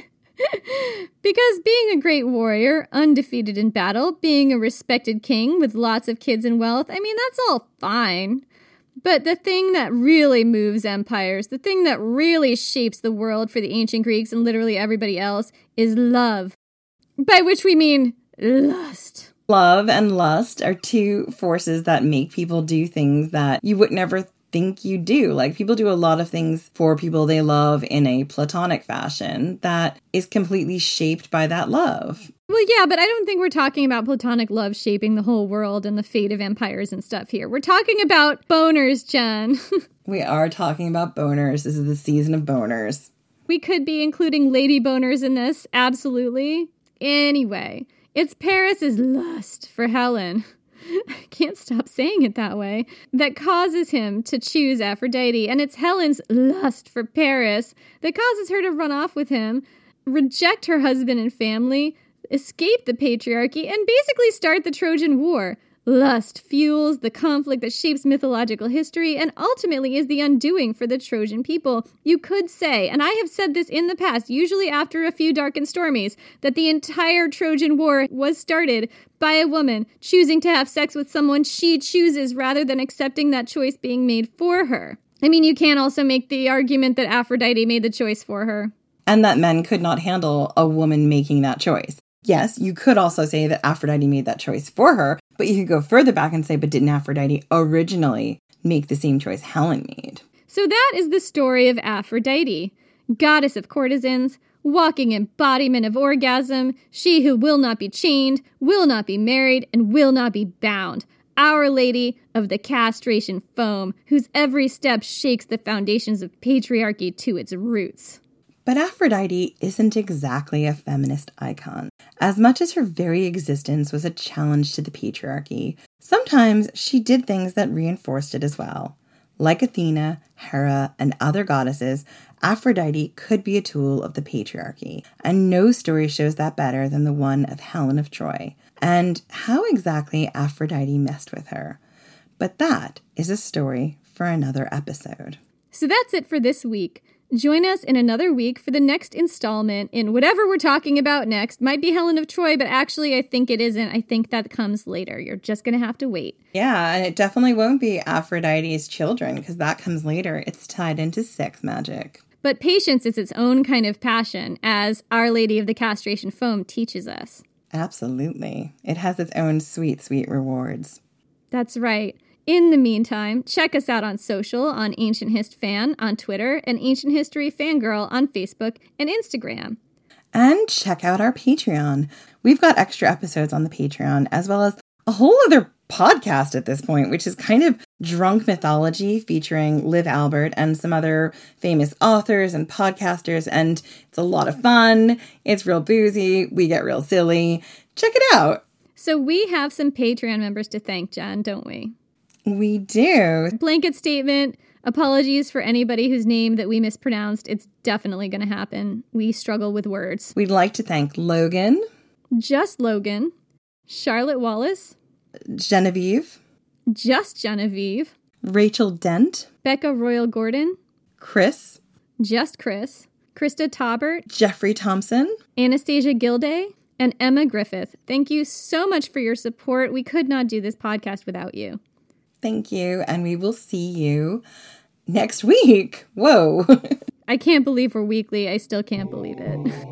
because being a great warrior, undefeated in battle, being a respected king with lots of kids and wealth, I mean, that's all fine. But the thing that really moves empires, the thing that really shapes the world for the ancient Greeks and literally everybody else, is love. By which we mean lust. Love and lust are two forces that make people do things that you would never think you do. Like, people do a lot of things for people they love in a platonic fashion that is completely shaped by that love. Well, yeah, but I don't think we're talking about platonic love shaping the whole world and the fate of empires and stuff here. We're talking about boners, Jen. We are talking about boners. This is the season of boners. We could be including lady boners in this, absolutely. Anyway, it's Paris's lust for Helen. I can't stop saying it that way, that causes him to choose Aphrodite, and it's Helen's lust for Paris that causes her to run off with him, reject her husband and family, escape the patriarchy, and basically start the Trojan War. Lust fuels the conflict that shapes mythological history and ultimately is the undoing for the Trojan people. You could say, and I have said this in the past, usually after a few dark and stormies, that the entire Trojan War was started by a woman choosing to have sex with someone she chooses rather than accepting that choice being made for her. I mean, you can also make the argument that Aphrodite made the choice for her. And that men could not handle a woman making that choice. Yes, you could also say that Aphrodite made that choice for her, but you could go further back and say, but didn't Aphrodite originally make the same choice Helen made? So that is the story of Aphrodite, goddess of courtesans, walking embodiment of orgasm, she who will not be chained, will not be married, and will not be bound. Our Lady of the castration foam, whose every step shakes the foundations of patriarchy to its roots. But Aphrodite isn't exactly a feminist icon. As much as her very existence was a challenge to the patriarchy, sometimes she did things that reinforced it as well. Like Athena, Hera, and other goddesses, Aphrodite could be a tool of the patriarchy, and no story shows that better than the one of Helen of Troy, and how exactly Aphrodite messed with her. But that is a story for another episode. So that's it for this week. Join us in another week for the next installment in whatever we're talking about next. Might be Helen of Troy, but actually I think it isn't. I think that comes later. You're just going to have to wait. Yeah, and it definitely won't be Aphrodite's children because that comes later. It's tied into sex magic. But patience is its own kind of passion, as Our Lady of the Castration Foam teaches us. Absolutely. It has its own sweet, sweet rewards. That's right. In the meantime, check us out on social on Ancient Hist Fan on Twitter and Ancient History Fangirl on Facebook and Instagram. And check out our Patreon. We've got extra episodes on the Patreon, as well as a whole other podcast at this point, which is kind of drunk mythology featuring Liv Albert and some other famous authors and podcasters. And it's a lot of fun. It's real boozy. We get real silly. Check it out. So we have some Patreon members to thank, Jen, don't we? We do. Blanket statement. Apologies for anybody whose name that we mispronounced. It's definitely going to happen. We struggle with words. We'd like to thank Logan. Just Logan. Charlotte Wallace. Genevieve. Just Genevieve. Rachel Dent. Becca Royal Gordon. Chris. Just Chris. Krista Taubert. Jeffrey Thompson. Anastasia Gilday. And Emma Griffith. Thank you so much for your support. We could not do this podcast without you. Thank you, and we will see you next week. Whoa. I can't believe we're weekly. I still can't believe it.